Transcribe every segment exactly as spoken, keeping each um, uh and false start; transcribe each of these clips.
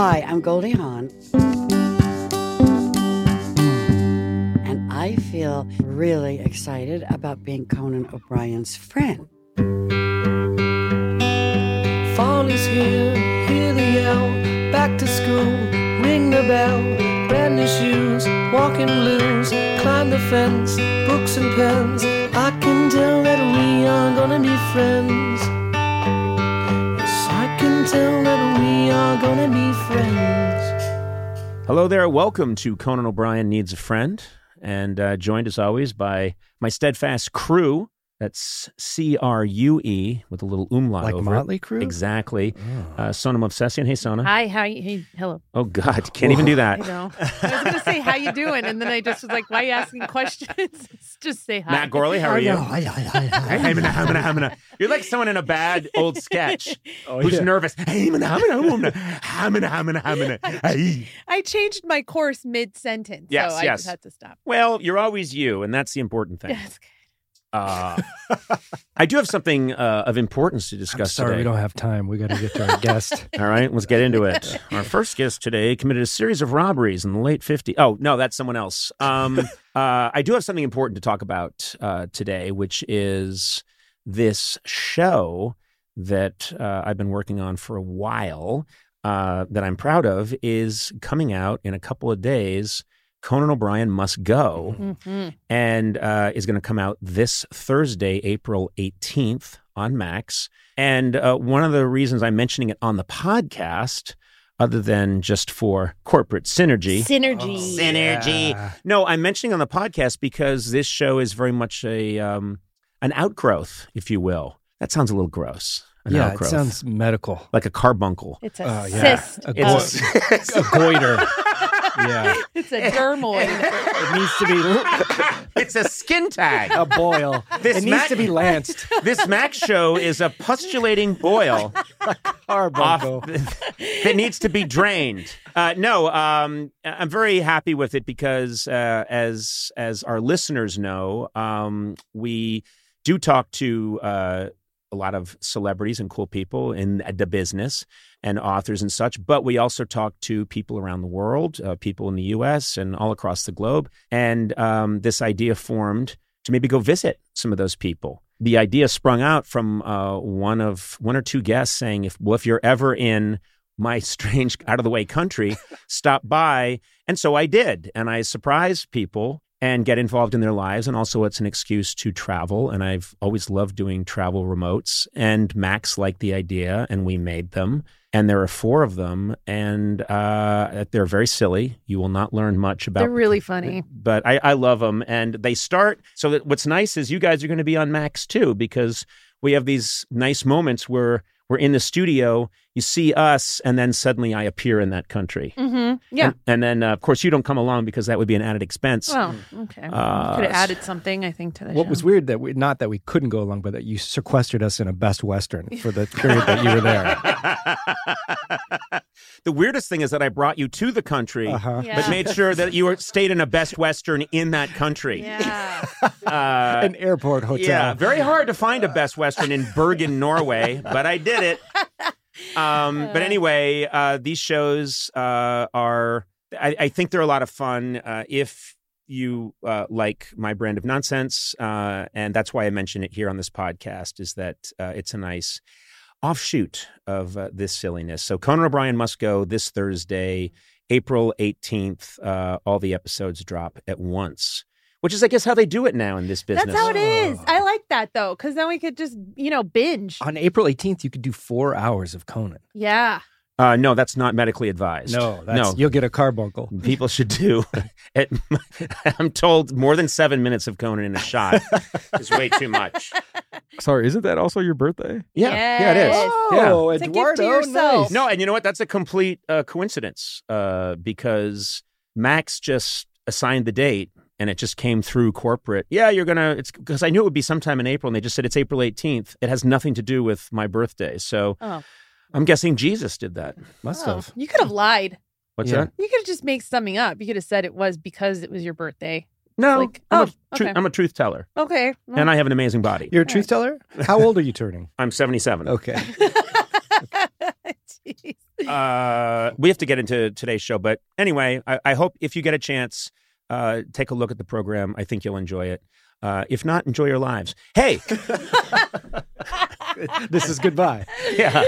Hi, I'm Goldie Hawn. And I feel really excited about being Conan O'Brien's friend. Fall is here, hear the yell, back to school, ring the bell, brand new shoes, walking blues, climb the fence, books and pens, I can tell that we are gonna be friends. Yes, I can tell that we are gonna be friends. Hello there, welcome to Conan O'Brien Needs a Friend, and uh, joined as always by my steadfast crew. That's C R U E with a little umlaut like over Motley it. Crue? Exactly. Oh. Uh, Sona Movsesian. Hey, Sona. Hi, how you? Hey, hello. Oh, God. Can't even do I that. know. I was going to say, how you doing? And then I just was like, why are you asking questions? Just say hi. Matt Gorley, how are you? Hi, hi, hi, hi. Hey, mana, mana, mana, mana. You're like someone in a bad old sketch Oh, who's yeah. nervous. Hey, mana, mana, mana, mana, mana, mana, hey. I changed my course mid-sentence, Yes, so I yes. just had to stop. Well, you're always you, and that's the important thing. Yes. Uh, I do have something uh, of importance to I'm discuss sorry, today. we don't have time. We got to get to our guest. All right, let's get into it. Our first guest today committed a series of robberies in the late fifties. Oh, no, that's someone else. Um, uh, I do have something important to talk about uh, today, which is this show that uh, I've been working on for a while uh, that I'm proud of is coming out in a couple of days. Conan O'Brien Must Go, Mm-hmm. and uh, is going to come out this Thursday, April eighteenth on Max. And uh, one of the reasons I'm mentioning it on the podcast, other than just for corporate synergy, Synergy. Oh, synergy. yeah. No, I'm mentioning on the podcast because this show is very much a um, an outgrowth, if you will. That sounds a little gross. An Yeah, outgrowth. it sounds medical. like a carbuncle. It's a Oh, yeah. cyst. A, It's of- a- a goiter. Yeah. it's a dermoid. It needs to be It's a skin tag. a boil. This it needs Mac- to be lanced. This Max show is a pustulating boil Carbuncle. off that needs to be drained. Uh, no, um, I'm very happy with it because, uh, as as our listeners know, um, we do talk to uh, a lot of celebrities and cool people in the business and authors and such, but we also talk to people around the world, uh, people in the U S and all across the globe. And um, this idea formed to maybe go visit some of those people. The idea sprung out from uh, one of one or two guests saying, "If well, if you're ever in my strange, out of the way country, stop by." And so I did, and I surprised people and get involved in their lives. And also it's an excuse to travel. And I've always loved doing travel remotes. And Max liked the idea, and we made them. And there are four of them, and uh, they're very silly. You will not learn much about. They're really funny. But I, I love them, and they start. So that what's nice is you guys are going to be on Max too, because we have these nice moments where we're in the studio. You see us, and then suddenly I appear in that country. Mm-hmm. Yeah. And, and then, uh, of course, you don't come along because that would be an added expense. Well, okay. Uh, Could have added something, I think, to the What show. was weird that we, not that we couldn't go along, but that you sequestered us in a Best Western for the period that you were there. The weirdest thing is that I brought you to the country, Uh-huh. Yeah. but made sure that you were stayed in a Best Western in that country. Yeah. Uh, An airport hotel. Yeah, very hard to find a Best Western in Bergen, Norway, but I did it. Um, but anyway, uh, these shows uh, are, I, I think they're a lot of fun uh, if you uh, like my brand of nonsense. Uh, and that's why I mention it here on this podcast, is that uh, it's a nice offshoot of uh, this silliness. So Conan O'Brien Must Go this Thursday, April eighteenth. Uh, all the episodes drop at once, which is, I guess, how they do it now in this business. That's how it is. I like that, though, because then we could just, you know, binge. On April eighteenth, you could do four hours of Conan. Yeah. Uh, no, that's not medically advised. No, that's, no. you'll get a carbuncle. People should do. It, I'm told more than seven minutes of Conan in a shot is way too much. Sorry, isn't that also your birthday? Yeah, yeah, it is. Yes. Oh, It's a gift to Eduardo, yourself. nice. No, and you know what? That's a complete uh, coincidence uh, because Max just assigned the date. And it just came through corporate. Yeah, you're going to, it's because I knew it would be sometime in April. And they just said it's April eighteenth. It has nothing to do with my birthday. So Oh. I'm guessing Jesus did that. Must Oh, have. you could have lied. What's Yeah. that? You could have just made something up. You could have said it was because it was your birthday. No, Like, I'm, oh, a tru- okay. I'm a truth teller. Okay. well, And I have an amazing body. You're a truth teller? How old are you turning? I'm seventy-seven. Okay. Jeez. uh, we have to get into today's show. But anyway, I, I hope if you get a chance, uh, take a look at the program. I think you'll enjoy it. Uh, if not, enjoy your lives. Hey! This is goodbye. Yeah.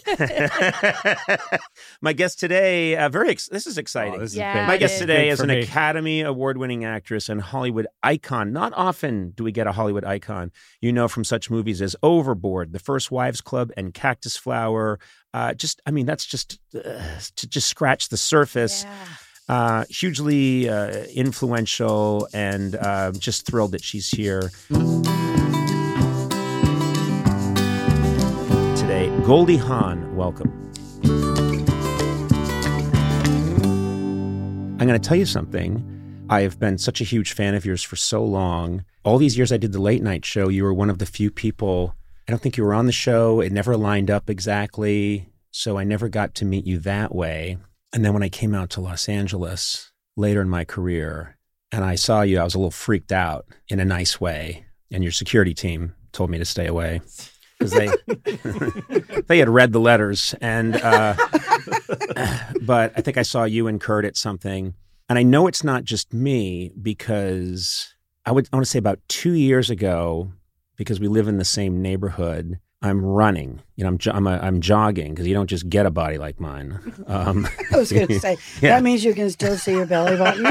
My guest today, uh, very ex- this is exciting. Oh, this is Yeah, big. My it guest is. today Big is for an me. Academy Award-winning actress and Hollywood icon. Not often do we get a Hollywood icon you know from such movies as Overboard, The First Wives Club, and Cactus Flower. Uh, just, I mean, that's just uh, to just scratch the surface. Yeah. Uh, hugely uh, influential, and uh, just thrilled that she's here today. Goldie Hawn, welcome. I'm going to tell you something. I have been such a huge fan of yours for so long. All these years I did the late night show, you were one of the few people. I don't think you were on the show. It never lined up exactly, so I never got to meet you that way. And then when I came out to Los Angeles later in my career and I saw you, I was a little freaked out in a nice way. And your security team told me to stay away because they they had read the letters. And uh, but I think I saw you and Kurt at something. And I know it's not just me because I would I want to say about two years ago, because we live in the same neighborhood, I'm running. You know, I'm jo- I'm, a, I'm jogging because you don't just get a body like mine. Um, I was going to say, Yeah. that means you can still see your belly button.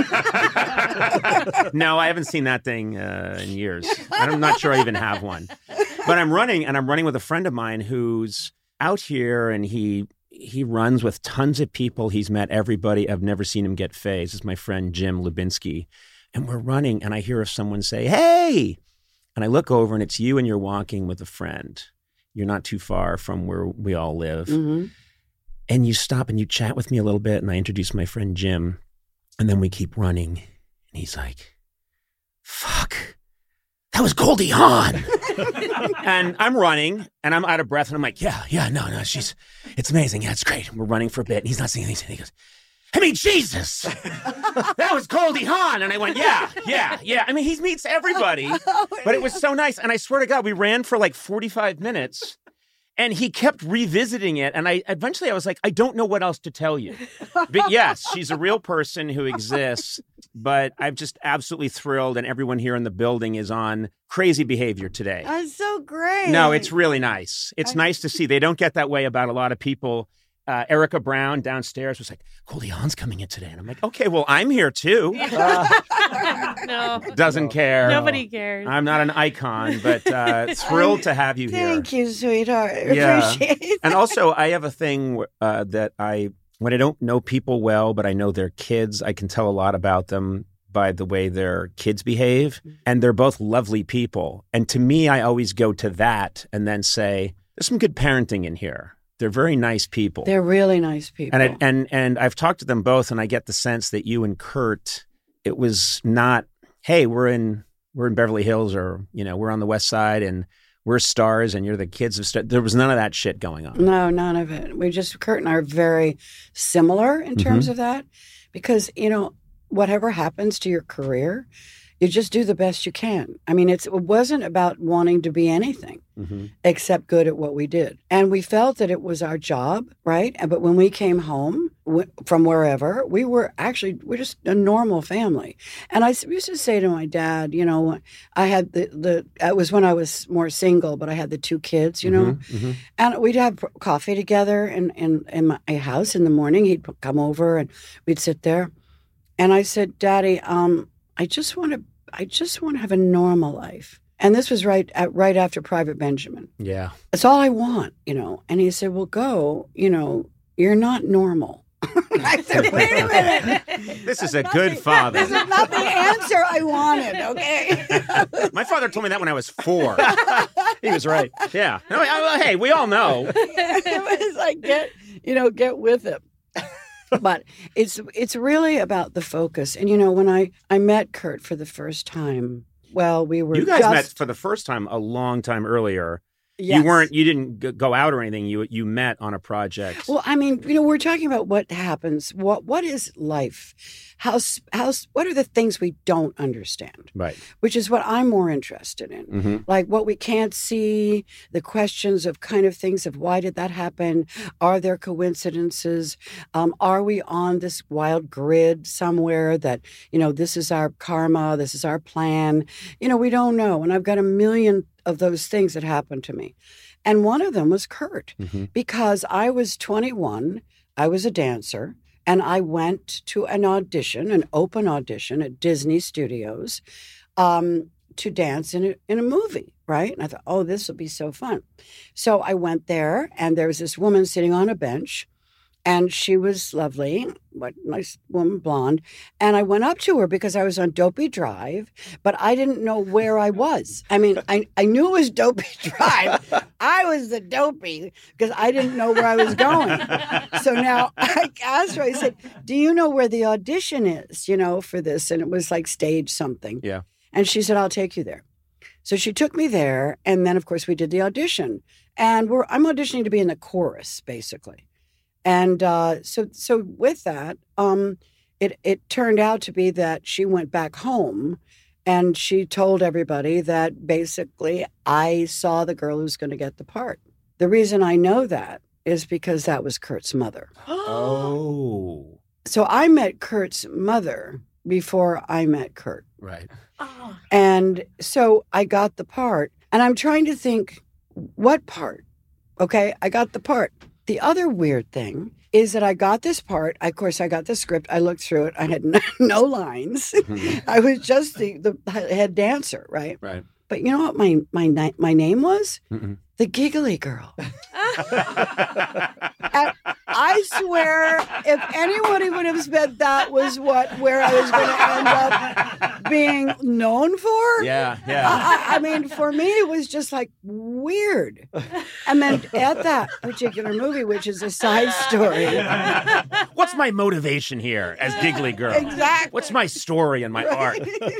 No, I haven't seen that thing uh, in years. I'm not sure I even have one. But I'm running, and I'm running with a friend of mine who's out here, and he he runs with tons of people. He's met everybody. I've never seen him get phased. This is my friend Jim Lubinsky. And we're running, and I hear someone say, "Hey!" And I look over, and it's you, and you're walking with a friend. You're not too far from where we all live. Mm-hmm. And you stop and you chat with me a little bit, and I introduce my friend Jim, and then we keep running. And he's like, fuck, that was Goldie Hawn. And I'm running, and I'm out of breath, and I'm like, yeah, yeah, no, no, she's, it's amazing. Yeah, it's great. And we're running for a bit, and he's not saying anything. He goes, I mean, Jesus, that was Goldie Hawn. And I went, yeah, yeah, yeah. I mean, he meets everybody, but it was so nice. And I swear to God, we ran for like forty-five minutes. And he kept revisiting it. And I eventually I was like, I don't know what else to tell you. But yes, she's a real person who exists. But I'm just absolutely thrilled. And everyone here in the building is on crazy behavior today. That's so great. No, it's really nice. It's nice to see. They don't get that way about a lot of people. Uh, Erica Brown downstairs was like, Goldie Hawn's coming in today. And I'm like, okay, well, I'm here too. Uh, No, doesn't care. nobody cares. I'm not an icon, but uh, thrilled to have you here. Thank you, sweetheart. I Yeah. appreciate it. And also, I have a thing uh, that I, when I don't know people well, but I know their kids, I can tell a lot about them by the way their kids behave. And they're both lovely people. And to me, I always go to that and then say, there's some good parenting in here. They're very nice people. They're really nice people. And, I, and, and I've talked to them both, and I get the sense that you and Kurt, it was not, hey, we're in we're in Beverly Hills, or, you know, we're on the West Side and we're stars and you're the kids of stars. There was none of that shit going on. No, none of it. We just, Kurt and I are very similar in terms of that because, you know, whatever happens to your career, you just do the best you can. I mean, it's, it wasn't about wanting to be anything Mm-hmm. except good at what we did. And we felt that it was our job, right? But when we came home w- from wherever, we were actually, we're just a normal family. And I s- used to say to my dad, you know, I had the, the it was when I was more single, but I had the two kids, you know, Mm-hmm. and we'd have coffee together in, in, in my house in the morning. He'd come over and we'd sit there. And I said, Daddy, um, I just want to, I just want to have a normal life. And this was right at, right after Private Benjamin. Yeah. That's all I want, you know. And he said, well, go, you know, you're not normal. I said, wait a minute. This is a good father. This is not the answer I wanted, okay? My father told me that when I was four. He was right. Yeah. No, I- I- hey, we all know. It was like, get, you know, get with it. But it's it's really about the focus. And, you know, when I, I met Kurt for the first time, well, we were You guys just, met for the first time a long time earlier. Yes. You weren't, you didn't g- go out or anything. You you met on a project. Well, I mean, you know, we're talking about what happens. What what is life? How s- how s- what are the things we don't understand? Right. Which is what I'm more interested in. Mm-hmm. Like what we can't see, the questions of kind of things of why did that happen? Are there coincidences? Um, are we on this wild grid somewhere that, you know, this is our karma, this is our plan? You know, we don't know. And I've got a million of those things that happened to me. And one of them was Kurt, Mm-hmm. because I was twenty-one, I was a dancer, and I went to an audition, an open audition at Disney Studios, um, to dance in a, in a movie, right? And I thought, oh, this will be so fun. So I went there, and there was this woman sitting on a bench, and she was lovely, what nice woman, blonde. And I went up to her because I was on Dopey Drive, but I didn't know where I was. I mean, I, I knew it was Dopey Drive. I was the dopey because I didn't know where I was going. So now I asked her, I said, do you know where the audition is, you know, for this? And it was like stage something. Yeah. And she said, I'll take you there. So she took me there. And then, of course, we did the audition. And we're I'm auditioning to be in the chorus, basically. And uh, so so with that, um, it, it turned out to be that she went back home and she told everybody that basically I saw the girl who's going to get the part. The reason I know that is because that was Kurt's mother. Oh. So I met Kurt's mother before I met Kurt. Right. Oh. And so I got the part. And I'm trying to think, what part? Okay, I got the part. The other weird thing is that I got this part. Of course, I got the script. I looked through it. I had no, no lines. Mhm. I was just the, the head dancer, right? Right. But you know what my my ni- my name was? Mm-mm. The Giggly Girl. And I swear, if anybody would have said that was what where I was going to end up being known for, Yeah, yeah. I, I mean, for me, it was just like weird. And then at that particular movie, which is a side story, What's my motivation here as Giggly Girl? Exactly. What's my story and my art?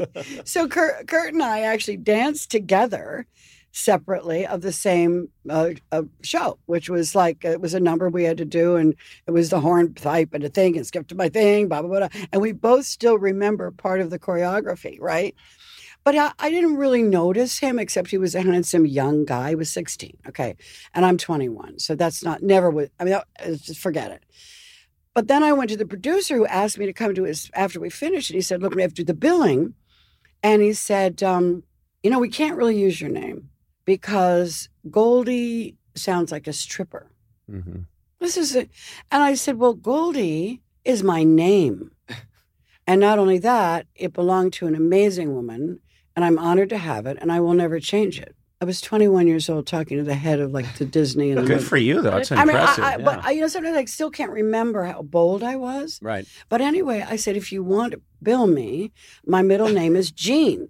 so Kurt, Kurt and I actually danced together separately of the same uh, uh, show, which was like, it was a number we had to do, and it was the hornpipe and a thing, and skip to my thing, blah, blah, blah. And we both still remember part of the choreography, right? But I, I didn't really notice him, except he was a handsome young guy. He was sixteen, okay? And I'm twenty-one, so that's not, never was, I mean, that, just forget it. But then I went to the producer who asked me to come to his, after we finished, and he said, look, we have to do the billing. And he said, um, you know, we can't really use your name because Goldie sounds like a stripper. Mm-hmm. This is it. And I said, well, Goldie is my name. And not only that, it belonged to an amazing woman, and I'm honored to have it, and I will never change it. I was twenty-one years old talking to the head of like the Disney. And Good the, for you, though. That's I mean, impressive. I, I, yeah. but I, you know, sometimes I still can't remember how bold I was. Right. But anyway, I said, if you want to bill me, my middle name is Jean.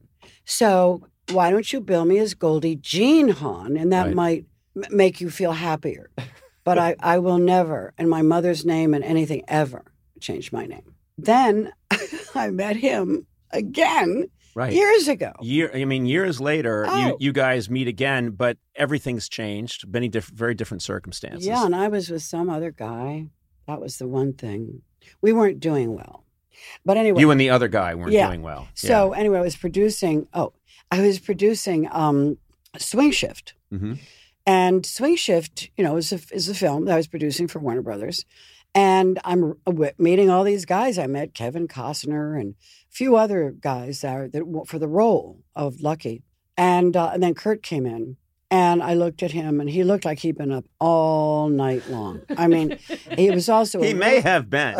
So why don't you bill me as Goldie Jean Hawn? And that Right. might m- make you feel happier. But I, I will never, and my mother's name and anything ever, change my name. Then I met him again Right. years ago. Year, I mean, years later, Oh. you, you guys meet again, but everything's changed. Many different, very different circumstances. Yeah, and I was with some other guy. That was the one thing. We weren't doing well. But anyway. You and the other guy weren't Yeah. doing well. So anyway, I was producing, oh, I was producing um, Swing Shift. Yeah. Hmm. And Swing Shift, you know, is a, is a film that I was producing for Warner Brothers. And I'm w- meeting all these guys. I met Kevin Costner and a few other guys that, are, that for the role of Lucky. And uh, and then Kurt came in, and I looked at him, and he looked like he'd been up all night long. I mean, he was also He a may have been.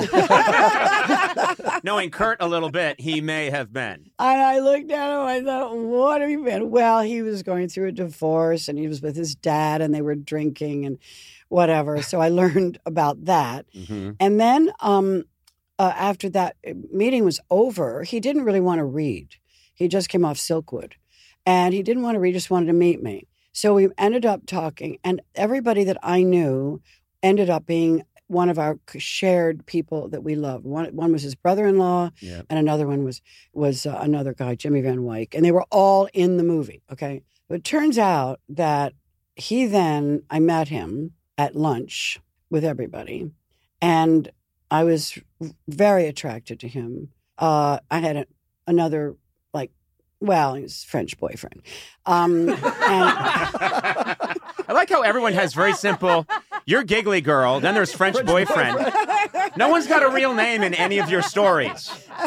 Knowing Kurt a little bit, he may have been. And I looked at him, I thought, what have you been? Well, he was going through a divorce, and he was with his dad, and they were drinking and whatever. So I learned about that. Hmm. And then um, uh, after that meeting was over, he didn't really want to read. He just came off Silkwood. And he didn't want to read, just wanted to meet me. So we ended up talking, and everybody that I knew ended up being one of our shared people that we loved. One, one was his brother-in-law, Yeah. and another one was was uh, another guy, Jimmy Van Wyck, and they were all in the movie. Okay, but it turns out that he then, I met him at lunch with everybody, and I was very attracted to him. Uh, I had a, another, like, well, he was a French boyfriend. Um, and I like how everyone has very simple, you're giggly girl, then there's French boyfriend. No one's got a real name in any of your stories.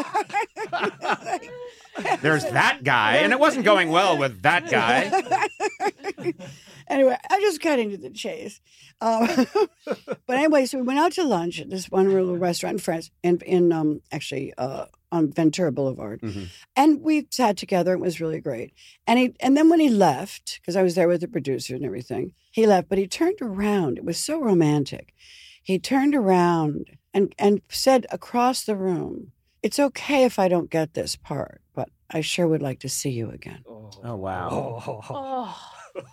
There's that guy, and it wasn't going well with that guy. Anyway, I'm just cutting to the chase. Um, but anyway, so we went out to lunch at this one little restaurant in France, in, in um, actually uh, on Ventura Boulevard. Mm-hmm. And we sat together. It was really great. And he, and then when he left, because I was there with the producer and everything, he left, but he turned around. It was so romantic. He turned around and, and said across the room, "It's okay if I don't get this part, but I sure would like to see you again." Oh, wow. Oh.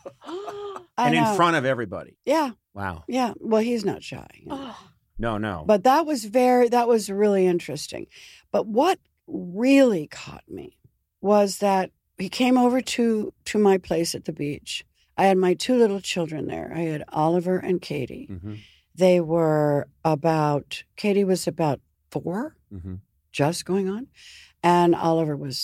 I And in know. front of everybody. Yeah, Wow. yeah. Well, he's not shy. you know. Oh. No, no. But that was very, that was really interesting. But what really caught me was that he came over to, to my place at the beach. I had my two little children there. I had Oliver and Katie. Mm-hmm. They were about, Katie was about four, Mm-hmm. just going on, and Oliver was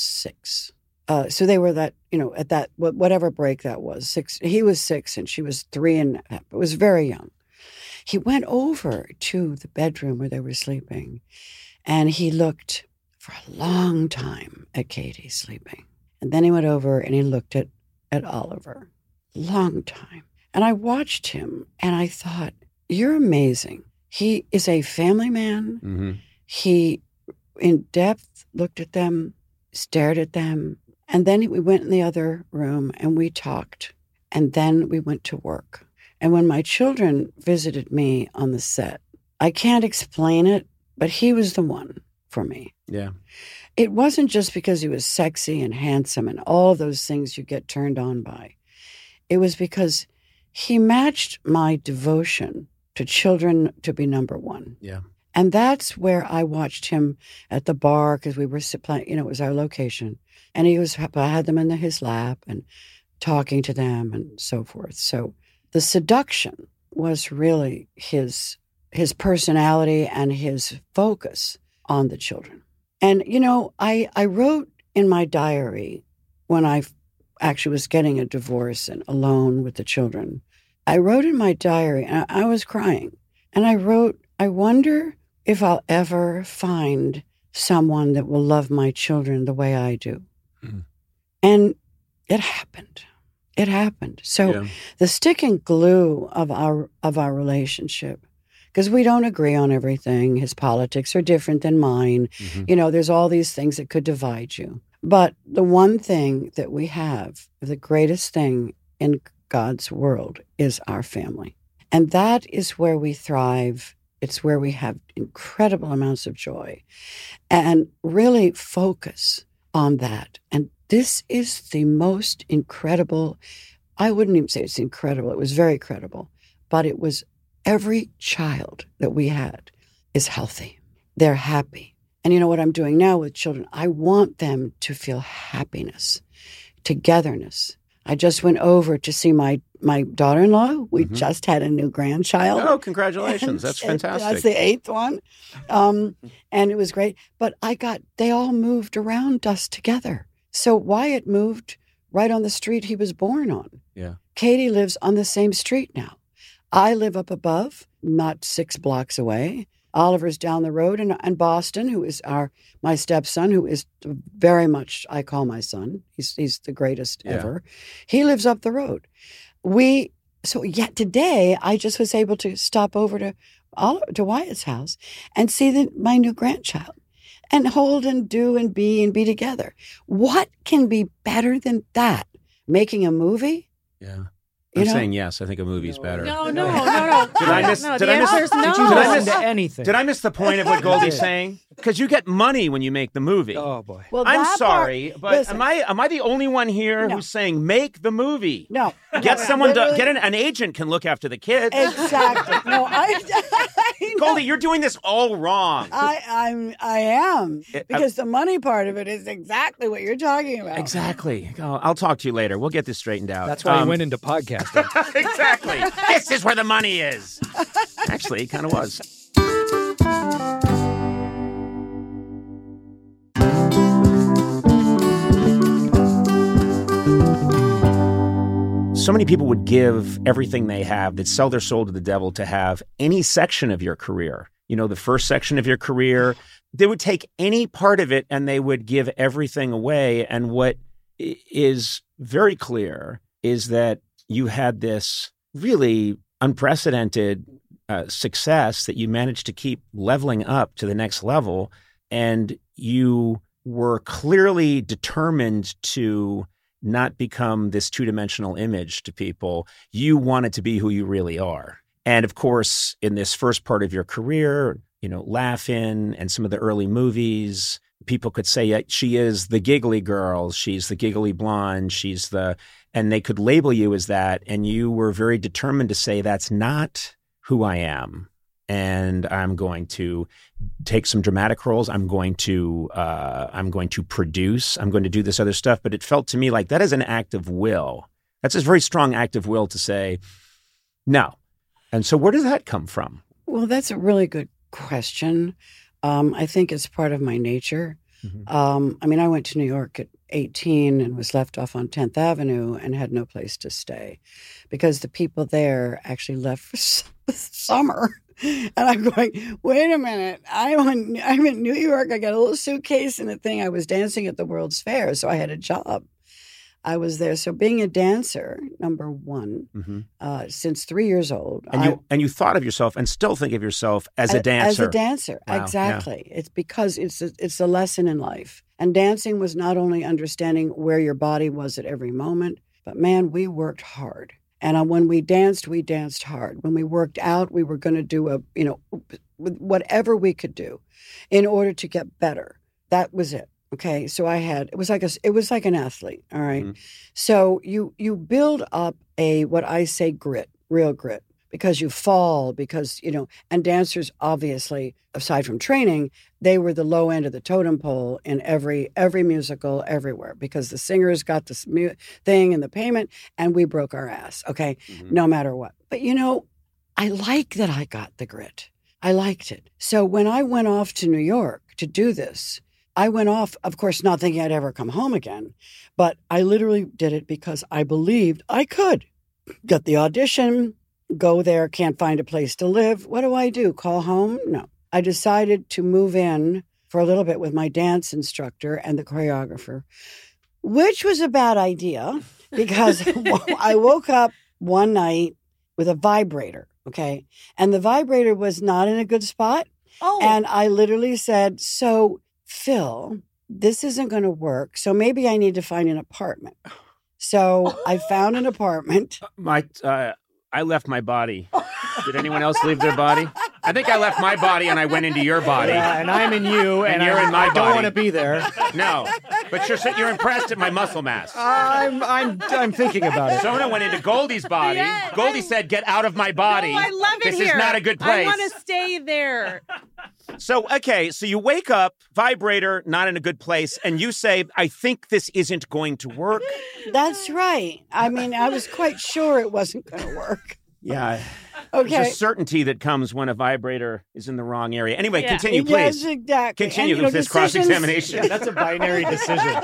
six. Uh, so they were that, you know, at that, wh- whatever break that was, six, he was six and she was three and a half. It was very young. He went over to the bedroom where they were sleeping, and he looked for a long time at Katie sleeping. And then he went over and he looked at, at Oliver. Long time. And I watched him and I thought, you're amazing. He is a family man. Mm-hmm. He, in depth, looked at them, stared at them. And then we went in the other room and we talked. And then we went to work. And when my children visited me on the set, I can't explain it, but he was the one for me. Yeah. It wasn't just because he was sexy and handsome and all those things you get turned on by. It was because he matched my devotion to children to be number one. Yeah. And that's where I watched him at the bar, because we were, you know, it was our location. And he was, I had them in his lap and talking to them and so forth. So the seduction was really his his personality and his focus on the children. And, you know, I, I wrote in my diary when I actually was getting a divorce and alone with the children, I wrote in my diary, and I, I was crying. And I wrote, I wonder if I'll ever find someone that will love my children the way I do. Mm. And it happened. It happened. So Yeah. the stick and glue of our of our relationship, because we don't agree on everything. His politics are different than mine. Mm-hmm. You know, there's all these things that could divide you. But the one thing that we have, the greatest thing in God's world, is our family. And that is where we thrive. It's where we have incredible amounts of joy, and really focus on that. And this is the most incredible, I wouldn't even say it's incredible, it was very credible, but it was every child that we had is healthy. They're happy. And you know what I'm doing now with children? I want them to feel happiness, togetherness. I just went over to see my, my daughter-in-law. We Mhm. just had a new grandchild. Oh, congratulations. And That's it- fantastic. That's the eighth one. Um, and it was great. But I got, they all moved around us together. So Wyatt moved right on the street he was born on. Yeah. Katie lives on the same street now. I live up above, not six blocks away. Oliver's down the road, and, and Boston, who is our my stepson, who is very much, I call my son. He's he's the greatest Yeah. ever. He lives up the road. We so yet today I just was able to stop over to Oliver, to Wyatt's house and see the, my new grandchild, and hold and do and be and be together. What can be better than that? Making a movie? Yeah. You I'm know? saying yes. I think a movie's better. No, no, no, no. Did I miss- No, did the I miss- answer is no. Did you Did I listen miss- to anything? Did I miss the point of what Goldie's saying? Because you get money when you make the movie. Oh boy. Well, I'm that sorry, part- but listen, am I am I the only one here No. who's saying make the movie? No. Get No, someone to literally- get an, an agent can look after the kids. Exactly. No, I. I know. Goldie, you're doing this all wrong. I, I'm. I am It- because the money part of it is exactly what you're talking about. Exactly. Oh, I'll talk to you later. We'll get this straightened out. That's why Um, he went into podcasting. exactly. This is where the money is. Actually, it kind of was. So many people would give everything they have, they'd sell their soul to the devil to have any section of your career. You know, the first section of your career, they would take any part of it and they would give everything away. And what i- is very clear is that you had this really unprecedented uh, success that you managed to keep leveling up to the next level. And you were clearly determined to not become this two-dimensional image to people. You wanted to be who you really are. And of course, in this first part of your career, you know, Laugh-In and some of the early movies, people could say, yeah, she is the giggly girl, she's the giggly blonde, she's the, and they could label you as that. And you were very determined to say, that's not who I am. And I'm going to take some dramatic roles. I'm going to uh, I'm going to produce. I'm going to do this other stuff. But it felt to me like that is an act of will. That's a very strong act of will to say no. And so where does that come from? Well, that's a really good question. Um, I think it's part of my nature. Mhm. Um, I mean, I went to New York at eighteen and was left off on tenth Avenue and had no place to stay because the people there actually left for s- summer. And I'm going, wait a minute. I'm in, I'm in New York. I got a little suitcase and a thing. I was dancing at the World's Fair, so I had a job. I was there. So being a dancer, number one, Mm-hmm. uh, since three years old. And I- you and you thought of yourself and still think of yourself as a As dancer. a dancer, Wow, yeah. exactly. It's because it's a, it's a lesson in life. And dancing was not only understanding where your body was at every moment, but man, we worked hard. And uh, when we danced, we danced hard. When we worked out, we were going to do a, you know, whatever we could do in order to get better. That was it. Okay. So I had, it was like a, it was like an athlete. All right. Mhm. So you, you build up a, what I say, grit, real grit, because you fall, because, you know, and dancers, obviously, aside from training, they were the low end of the totem pole in every every musical, everywhere, because the singers got this mu- thing and the payment, and we broke our ass, okay, Mhm. no matter what. But, you know, I like that I got the grit. I liked it. So when I went off to New York to do this, I went off, of course, not thinking I'd ever come home again, but I literally did it because I believed I could. Got the audition, go there, can't find a place to live. What do I do? Call home? No. I decided to move in for a little bit with my dance instructor and the choreographer, which was a bad idea because I woke up one night with a vibrator, okay? And the vibrator was not in a good spot. Oh, And I literally said, so, Phil, this isn't going to work. So maybe I need to find an apartment. So I found an apartment. My, uh, I left my body. Did anyone else leave their body? I think I left my body and I went into your body. Yeah, and I'm in you, And and, you're I, in my I don't body. want to be there. No, but you're you're impressed at my muscle mass. I'm I'm I'm thinking about it. Sona went into Goldie's body. Yeah, Goldie I- said, "Get out of my body. no, I love it this here. is not a good I place." want to stay there. So, okay, so you wake up, vibrator, not in a good place, and you say, "I think this isn't going to work." That's right. I mean, I was quite sure it wasn't going to work. Yeah. There's Okay. a certainty that comes when a vibrator is in the wrong area. Anyway, Yeah. continue, Yes, please. exactly. Continue And, you know, with this decisions- cross-examination. Yeah, that's a binary decision.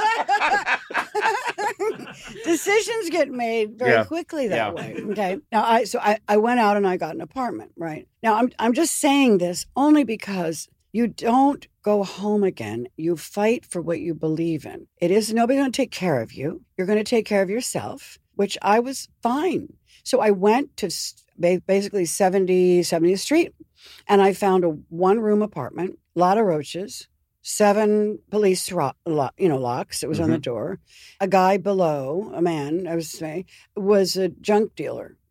Decisions get made very Yeah. quickly that Yeah. way. Okay. Now I so I, I went out and I got an apartment, right? Now I'm I'm just saying this only because you don't go home again. You fight for what you believe in. It is nobody going to take care of you. You're going to take care of yourself, which I was fine. So I went to s- ba- basically seventy, seventieth Street, and I found a one-room apartment, a lot of roaches, seven police ro- lo- you know, locks. It was on the door. A guy below, a man, I was saying, was a junk dealer.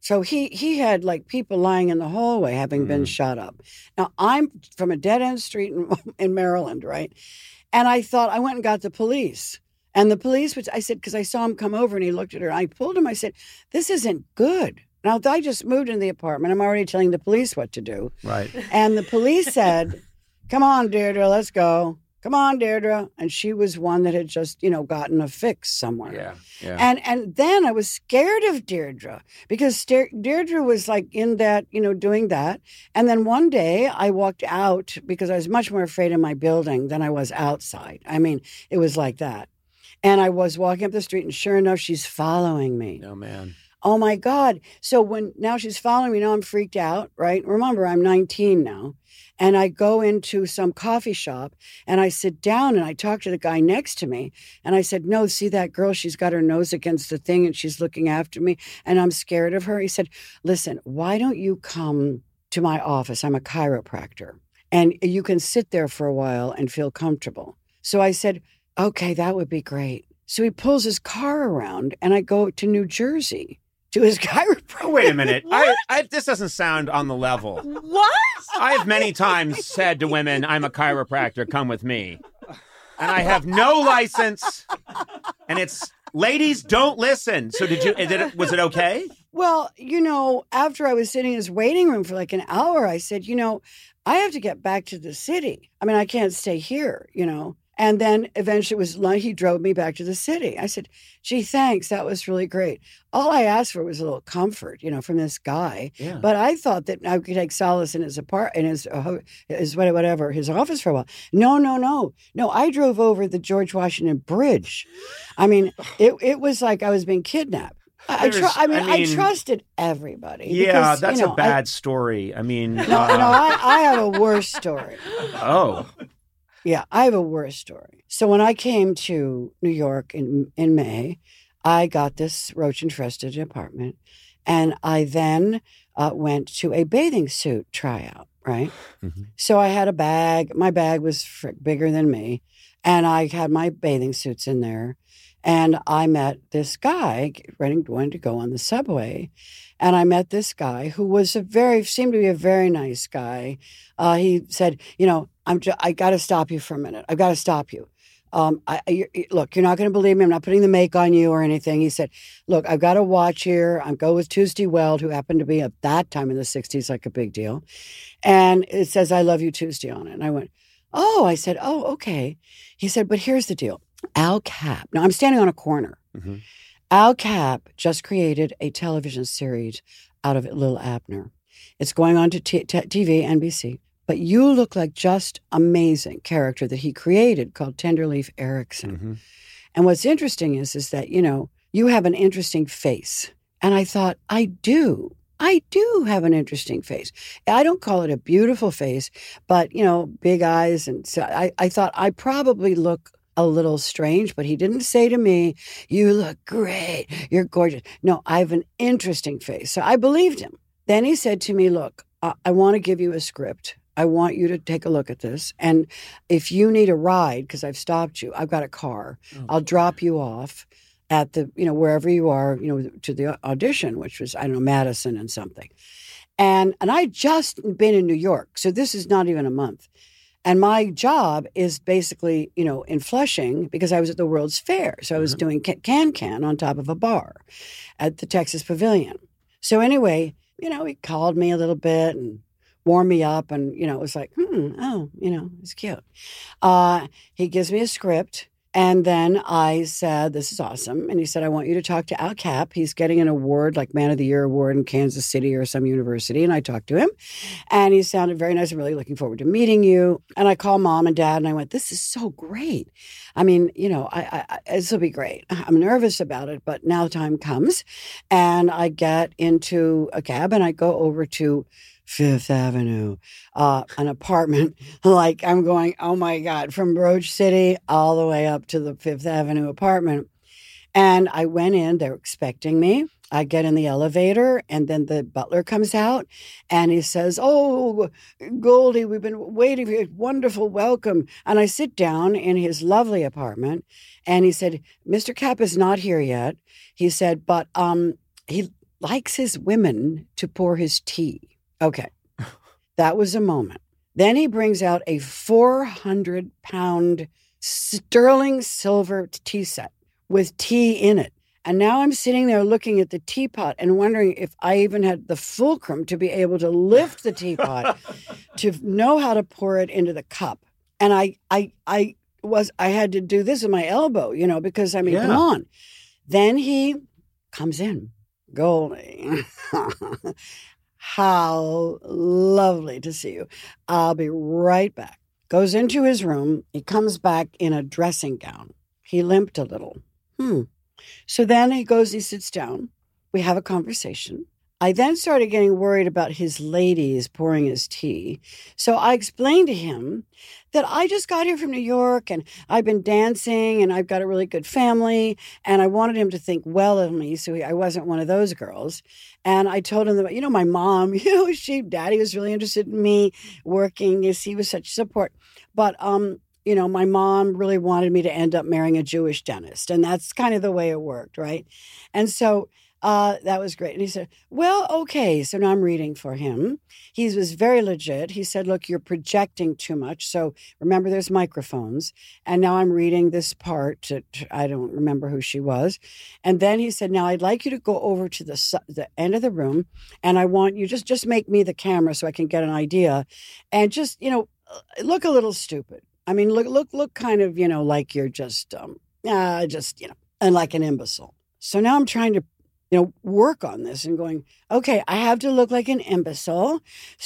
So he he had like people lying in the hallway having been shot up. Now I'm from a dead end street in, in Maryland, right? And I thought I went and got the police. And the police, which I said, because I saw him come over and he looked at her. I pulled him. I said, this isn't good. Now, I just moved into the apartment. I'm already telling the police what to do. Right. And the police said, come on, Deirdre, let's go. Come on, Deirdre. And she was one that had just, you know, gotten a fix somewhere. Yeah, yeah. And and then I was scared of Deirdre because Ste- Deirdre was like in that, you know, doing that. And then one day I walked out because I was much more afraid in my building than I was outside. I mean, it was like that. And I was walking up the street and sure enough, she's following me. Oh, man. Oh, my God. So when now she's following me, now I'm freaked out, right? Remember, I'm nineteen now. And I go into some coffee shop and I sit down and I talk to the guy next to me. And I said, no, see that girl? She's got her nose against the thing and she's looking after me and I'm scared of her. He said, listen, why don't you come to my office? I'm a chiropractor and you can sit there for a while and feel comfortable. So I said, okay, that would be great. So he pulls his car around and I go to New Jersey to his chiropractor. Oh, wait a minute. I, I, this doesn't sound on the level. What? I have many times said to women, I'm a chiropractor, come with me. And I have no license. And it's, ladies, don't listen. So did you, did it, was it okay? Well, you know, after I was sitting in his waiting room for like an hour, I said, you know, I have to get back to the city. I mean, I can't stay here, you know. And then eventually it was like he drove me back to the city. I said, gee, thanks. That was really great. All I asked for was a little comfort, you know, from this guy. Yeah. But I thought that I could take solace in his apart in his, uh, his whatever, his office for a while. No, no, no. No, I drove over the George Washington Bridge. I mean, it, it was like I was being kidnapped. I, tr- I, mean, I mean, I trusted everybody. Yeah, because, that's you know, a bad I, story. I mean, no, uh, no, I, I have a worse story. Oh. Yeah, I have a worse story. So when I came to New York in in May, I got this roach-infested apartment, and I then uh, went to a bathing suit tryout, right? Mm-hmm. So I had a bag. My bag was frick bigger than me, and I had my bathing suits in there, and I met this guy ready, wanting to go on the subway, and I met this guy who was a very, seemed to be a very nice guy. Uh, he said, you know, I'm just, I got to stop you for a minute. I've got to stop you. Um, I, I, look, you're not going to believe me. I'm not putting the make on you or anything. He said, look, I've got a watch here. I'm go with Tuesday Weld, who happened to be at that time in the sixties, like a big deal. And it says, I love you, Tuesday on it. And I went, oh, I said, oh, okay. He said, but here's the deal. Al Capp. Now I'm standing on a corner. Mm-hmm. Al Capp just created a television series out of Lil Abner. It's going on to t- t- T V, N B C. But you look like just amazing character that he created called Tenderleaf Erickson. Mm-hmm. And what's interesting is, is that, you know, you have an interesting face. And I thought, I do. I do have an interesting face. I don't call it a beautiful face, but, you know, big eyes. And so I, I thought I probably look a little strange, but he didn't say to me, you look great, you're gorgeous. No, I have an interesting face. So I believed him. Then he said to me, look, I, I want to give you a script. I want you to take a look at this. And if you need a ride, because I've stopped you, I've got a car. Oh, I'll drop you off at the, you know, wherever you are, you know, to the audition, which was, I don't know, Madison and something. And and I just been in New York. So this is not even a month. And my job is basically, you know, in Flushing because I was at the World's Fair. So I was mm-hmm. doing can-can on top of a bar at the Texas Pavilion. So anyway, you know, he called me a little bit and warmed me up. And, you know, it was like, hmm, oh, you know, it's cute. Uh, he gives me a script. And then I said, this is awesome. And he said, I want you to talk to Al Capp. He's getting an award, like Man of the Year award in Kansas City or some university. And I talked to him. And he sounded very nice. I'm really looking forward to meeting you. And I called mom and dad and I went, this is so great. I mean, you know, I, I, this will be great. I'm nervous about it, but now the time comes. And I get into a cab and I go over to Fifth Avenue, uh, an apartment. Like I'm going, oh my God, from Roach City all the way up to the Fifth Avenue apartment. And I went in, they're expecting me. I get in the elevator and then the butler comes out and he says, oh, Goldie, we've been waiting for you. Wonderful welcome. And I sit down in his lovely apartment and he said, Mister Capp is not here yet. He said, but um, he likes his women to pour his tea. Okay, that was a moment. Then he brings out a four hundred pound sterling silver tea set with tea in it. And now I'm sitting there looking at the teapot and wondering if I even had the fulcrum to be able to lift the teapot to know how to pour it into the cup. And I, I, I was, I had to do this with my elbow, you know, because I mean, Yeah. come on. Then he comes in, Goldie. How lovely to see you. I'll be right back. Goes into his room. He comes back in a dressing gown. He limped a little. Hmm. So then he goes, he sits down. We have a conversation. I then started getting worried about his ladies pouring his tea. So I explained to him that I just got here from New York and I've been dancing and I've got a really good family. And I wanted him to think well of me. So he, I wasn't one of those girls. And I told him that, you know, my mom, you know, she, daddy was really interested in me working. Yes, he was such support. But, um, you know, my mom really wanted me to end up marrying a Jewish dentist. And that's kind of the way it worked, right? And so uh, that was great. And he said, well, okay. So now I'm reading for him. He was very legit. He said, look, you're projecting too much. So remember, there's microphones. And now I'm reading this part. To, to, I don't remember who she was. And then he said, now I'd like you to go over to the, su- the end of the room. And I want you just, just make me the camera so I can get an idea. And just, you know, look a little stupid. I mean, look, look, look kind of, you know, like you're just, um, uh, just, you know, and like an imbecile. So now I'm trying to, you know, work on this and going, okay, I have to look like an imbecile.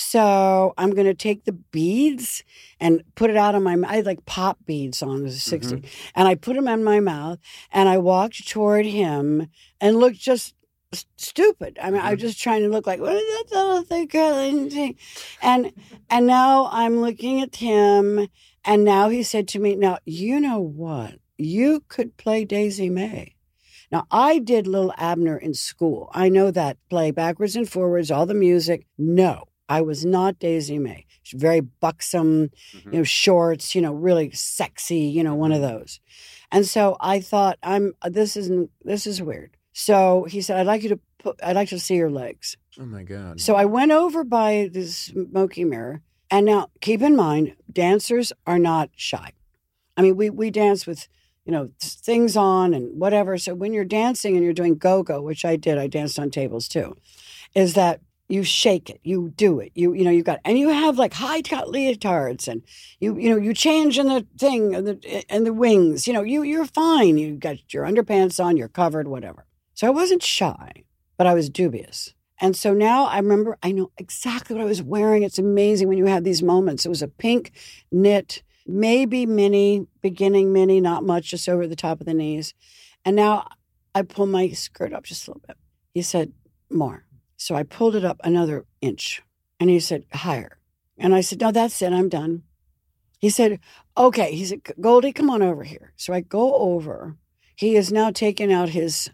So I'm going to take the beads and put it out of my mouth. I had like pop beads on, this is sixty. Mm-hmm. And I put them in my mouth and I walked toward him and looked just stupid. I mean, mm-hmm. I was just trying to look like, what is that little thing? And, and now I'm looking at him. And now he said to me, now, you know what? You could play Daisy May. Now, I did Little Abner in school. I know that play backwards and forwards, all the music. No, I was not Daisy May. She's very buxom, mm-hmm. you know, shorts, you know, really sexy, you know, one of those. And so I thought, I'm, this isn't, this is weird. So he said, I'd like you to put, I'd like to see your legs. Oh my God. So I went over by this smoky mirror. And now, keep in mind, dancers are not shy. I mean, we we dance with, you know, things on and whatever. So when you're dancing and you're doing go-go, which I did, I danced on tables too, is that you shake it, you do it, you you know, you got, and you have like high-cut leotards and you you know, you change in the thing and the, and the wings, you know, you, you're fine. You got your underpants on, you're covered, whatever. So I wasn't shy, but I was dubious. And so now I remember, I know exactly what I was wearing. It's amazing when you have these moments. It was a pink knit, maybe mini, beginning mini, not much, just over the top of the knees. And now I pull my skirt up just a little bit. He said, more. So I pulled it up another inch. And he said, higher. And I said, no, that's it. I'm done. He said, okay. He said, Goldie, come on over here. So I go over. He has now taken out his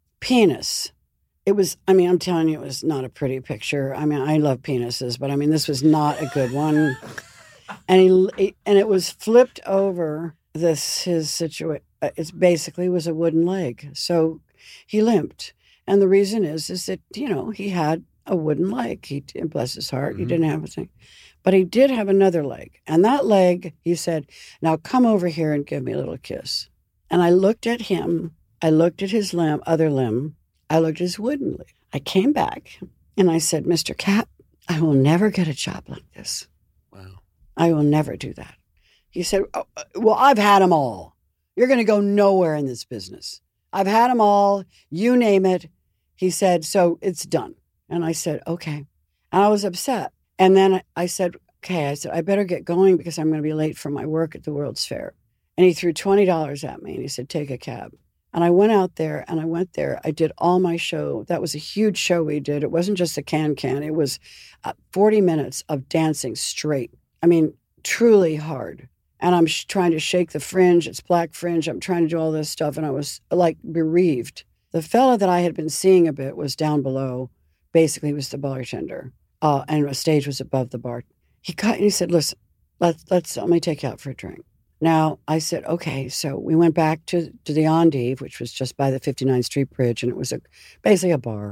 penis. It was, I mean, I'm telling you, it was not a pretty picture. I mean, I love penises, but I mean, this was not a good one. And he, and it was flipped over this, his situation. It's basically was a wooden leg. So he limped. And the reason is, is that, you know, he had a wooden leg. He, bless his heart, mm-hmm. he didn't have a thing. But he did have another leg. And that leg, he said, now come over here and give me a little kiss. And I looked at him. I looked at his limb, other limb. I looked at his wooden leg. I came back and I said, Mister Cat, I will never get a job like this. Wow. I will never do that. He said, oh, well, I've had them all. You're going to go nowhere in this business. I've had them all. You name it. He said, so it's done. And I said, okay. And I was upset. And then I said, okay, I said, I better get going because I'm going to be late for my work at the World's Fair. And he threw twenty dollars at me and he said, take a cab. And I went out there and I went there. I did all my show. That was a huge show we did. It wasn't just a can-can. It was uh, forty minutes of dancing straight. I mean, truly hard. And I'm sh- trying to shake the fringe. It's black fringe. I'm trying to do all this stuff. And I was like bereaved. The fella that I had been seeing a bit was down below. Basically, he was the bartender. Uh, and the stage was above the bar. He cut and he said, listen, let's, let's, let me take you out for a drink. Now, I said, okay. So we went back to, to the Endive, which was just by the fifty-ninth Street Bridge. And it was a basically a bar.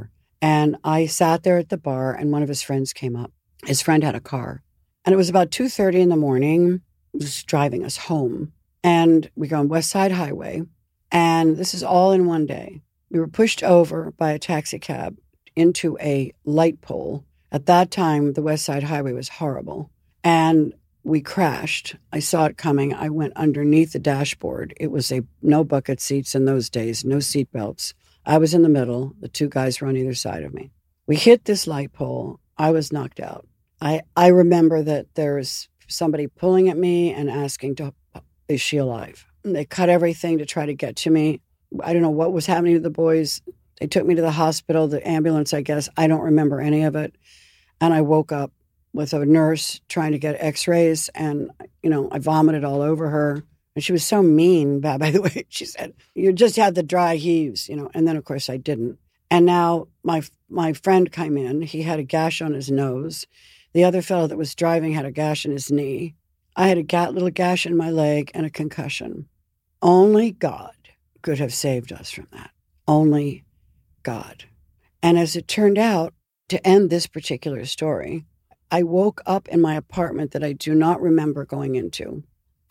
And I sat there at the bar, and one of his friends came up. His friend had a car. And it was about two thirty in the morning. He was driving us home. And we go on West Side Highway. And this is all in one day. We were pushed over by a taxi cab into a light pole. At that time, the West Side Highway was horrible. And we crashed. I saw it coming. I went underneath the dashboard. It was a no bucket seats in those days, no seat belts. I was in the middle. The two guys were on either side of me. We hit this light pole. I was knocked out. I, I remember that there was somebody pulling at me and asking, to, is she alive? And they cut everything to try to get to me. I don't know what was happening to the boys. They took me to the hospital, the ambulance, I guess. I don't remember any of it. And I woke up with a nurse trying to get x-rays, and, you know, I vomited all over her. And she was so mean, by, by the way. She said, you just had the dry heaves, you know. And then, of course, I didn't. And now my my friend came in. He had a gash on his nose. The other fellow that was driving had a gash in his knee. I had a ga- little gash in my leg and a concussion. Only God could have saved us from that. Only God. And as it turned out, to end this particular story, I woke up in my apartment that I do not remember going into.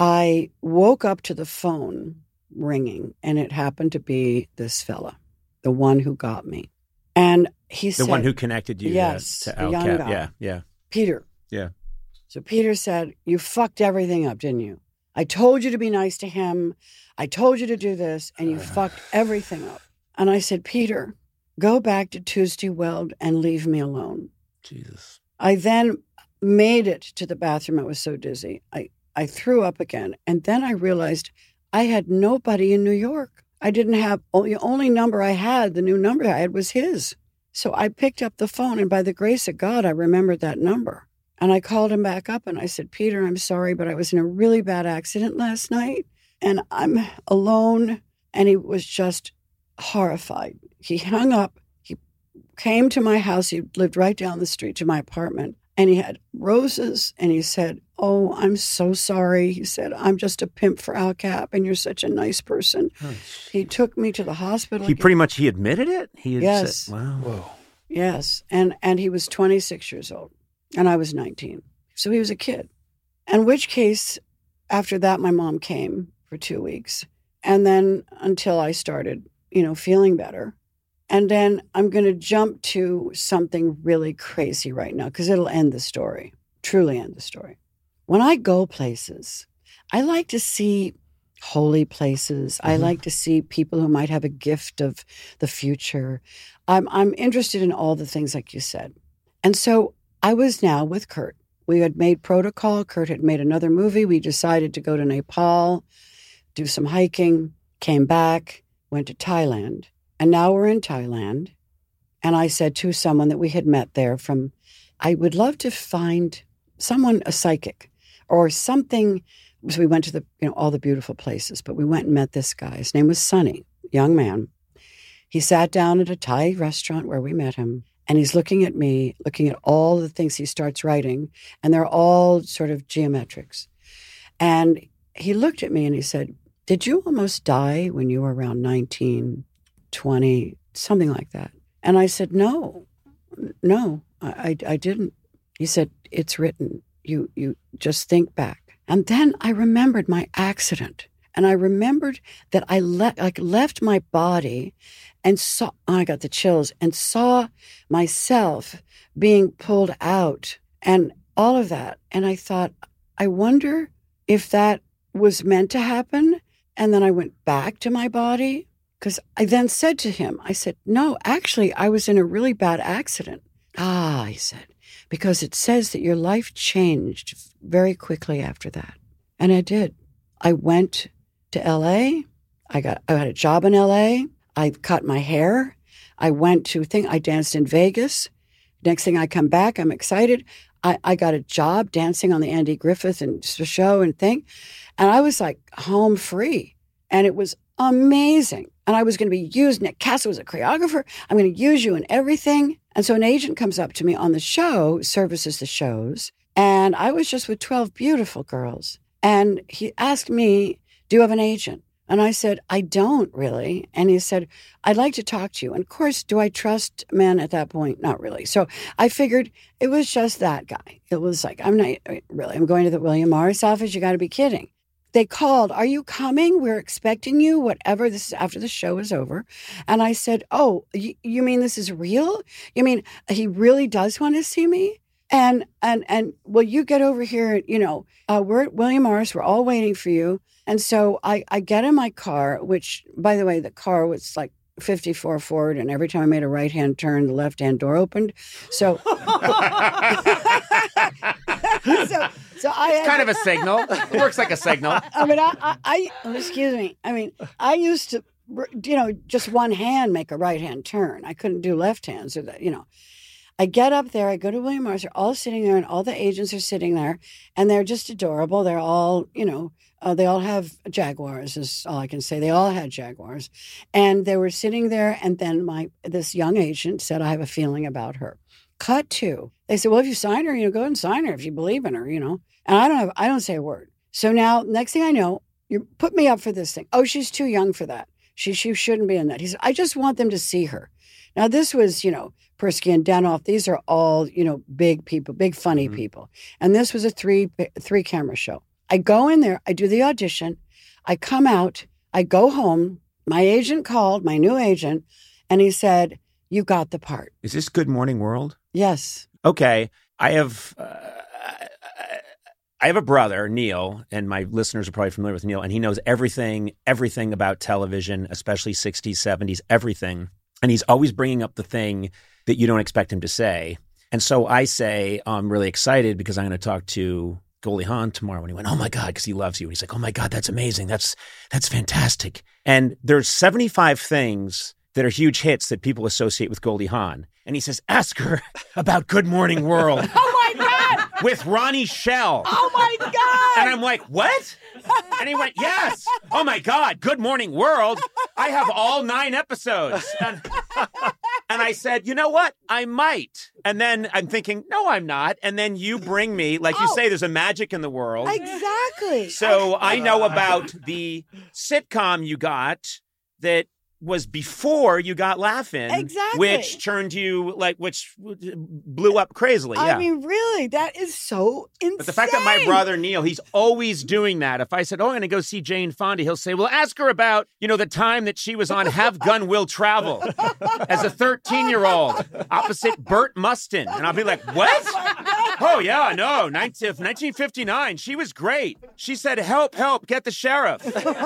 I woke up to the phone ringing, and it happened to be this fella, the one who got me. And he The said... one who connected you yes, to, to the Al young Cap. guy. Yeah, yeah. Peter. Yeah. So Peter said, you fucked everything up, didn't you? I told you to be nice to him. I told you to do this, and you fucked everything up. And I said, Peter, go back to Tuesday Weld and leave me alone. Jesus. I then made it to the bathroom. I was so dizzy. I, I threw up again. And then I realized I had nobody in New York. I didn't have, the only number I had, the new number I had was his. So I picked up the phone, and by the grace of God, I remembered that number. And I called him back up, and I said, Peter, I'm sorry, but I was in a really bad accident last night, and I'm alone. And he was just horrified. He hung up. He came to my house. He lived right down the street to my apartment. And he had roses, and he said, oh, I'm so sorry. He said, I'm just a pimp for Al Cap, and you're such a nice person. Oh, he took me to the hospital. He again. pretty much, he admitted it? He had Yes. Said, wow. Whoa. Yes. And, and he was twenty-six years old, and I was nineteen. So he was a kid. In which case, after that, my mom came for two weeks. And then until I started, you know, feeling better. And then I'm going to jump to something really crazy right now, because it'll end the story, truly end the story. When I go places, I like to see holy places. Mm-hmm. I like to see people who might have a gift of the future. I'm, I'm interested in all the things like you said. And so I was now with Kurt. We had made Protocol. Kurt had made another movie. We decided to go to Nepal, do some hiking, came back, went to Thailand. And now we're in Thailand. And I said to someone that we had met there from, I would love to find someone, a psychic or something. So we went to the, you know, all the beautiful places, but we went and met this guy. His name was Sonny, young man. He sat down at a Thai restaurant where we met him. And he's looking at me, looking at all the things he starts writing. And they're all sort of geometrics. And he looked at me and he said, did you almost die when you were around nineteen, twenty, something like that? And I said, no, no, I, I, I didn't. He said, it's written. You, you just think back. And then I remembered my accident. And I remembered that I le- like left my body and saw, oh, I got the chills, and saw myself being pulled out and all of that. And I thought, I wonder if that was meant to happen. And then I went back to my body, because I then said to him, I said, no, actually, I was in a really bad accident. Ah, he said, because it says that your life changed very quickly after that. And I did. I went to L A. I got, I had a job in L A. I cut my hair. I went to thing. I danced in Vegas. Next thing I come back, I'm excited. I, I got a job dancing on the Andy Griffith and show and thing. And I was like home free. And it was amazing. And I was going to be used. Nick Castle was a choreographer. I'm going to use you in everything. And so an agent comes up to me on the show, services the shows. And I was just with twelve beautiful girls. And he asked me, do you have an agent? And I said, I don't really. And he said, I'd like to talk to you. And of course, do I trust men at that point? Not really. So I figured it was just that guy. It was like, I'm not really, I'm going to the William Morris office. You got to be kidding. They called, are you coming? We're expecting you, whatever. This is after the show is over. And I said, oh, you, you mean this is real? You mean he really does want to see me? And, and, and will you get over here? You know, uh, we're at William Morris. We're all waiting for you. And so I, I get in my car, which, by the way, the car was like fifty-four Ford, and every time I made a right-hand turn, the left-hand door opened. So, so, so I It's kind of a signal. It works like a signal. I mean, I, I, I, oh, excuse me. I mean, I used to, you know, just one hand make a right-hand turn. I couldn't do left hands, or that, you know. I get up there, I go to William Morris, they're all sitting there, and all the agents are sitting there, and they're just adorable. They're all, you know, uh, they all have Jaguars, is all I can say. They all had Jaguars. And they were sitting there, and then my this young agent said, I have a feeling about her. Cut to. They said, well, if you sign her, you know, go ahead and sign her if you believe in her, you know. And I don't have, I don't say a word. So now, next thing I know, you put me up for this thing. Oh, she's too young for that. She, she shouldn't be in that. He said, I just want them to see her. Now, this was, you know, Persky and Danoff. These are all, you know, big people, big funny mm-hmm. people. And this was a three three camera show. I go in there, I do the audition, I come out, I go home. My agent called, my new agent, and he said, you got the part. Is this Good Morning World? Yes. Okay. I have uh, I have a brother, Neil, and my listeners are probably familiar with Neil, and he knows everything, everything about television, especially sixties, seventies, everything. And he's always bringing up the thing that you don't expect him to say. And so I say, I'm really excited because I'm going to talk to Goldie Hawn tomorrow. And he went, oh my God, because he loves you. And he's like, oh my God, that's amazing. That's that's fantastic. And there's seventy-five things that are huge hits that people associate with Goldie Hawn. And he says, ask her about Good Morning World. Oh my God. With Ronnie Shell. Oh my God. And I'm like, what? And he went, yes. Oh my God, Good Morning World. I have all nine episodes. And, and I said, you know what? I might. And then I'm thinking, no, I'm not. And then you bring me, like you Oh. say, there's a magic in the world. Exactly. So I know about the sitcom you got that was before you got Laugh-In. Exactly. Which turned you, like, which blew up crazily. I Yeah. mean, really, that is so insane. But the fact that my brother Neil, he's always doing that. If I said, oh, I'm going to go see Jane Fonda, he'll say, well, ask her about, you know, the time that she was on Have Gun Will Travel as a thirteen-year-old opposite Burt Mustin. And I'll be like, what? Oh, yeah, no, nineteen fifty-nine. She was great. She said, help, help, get the sheriff.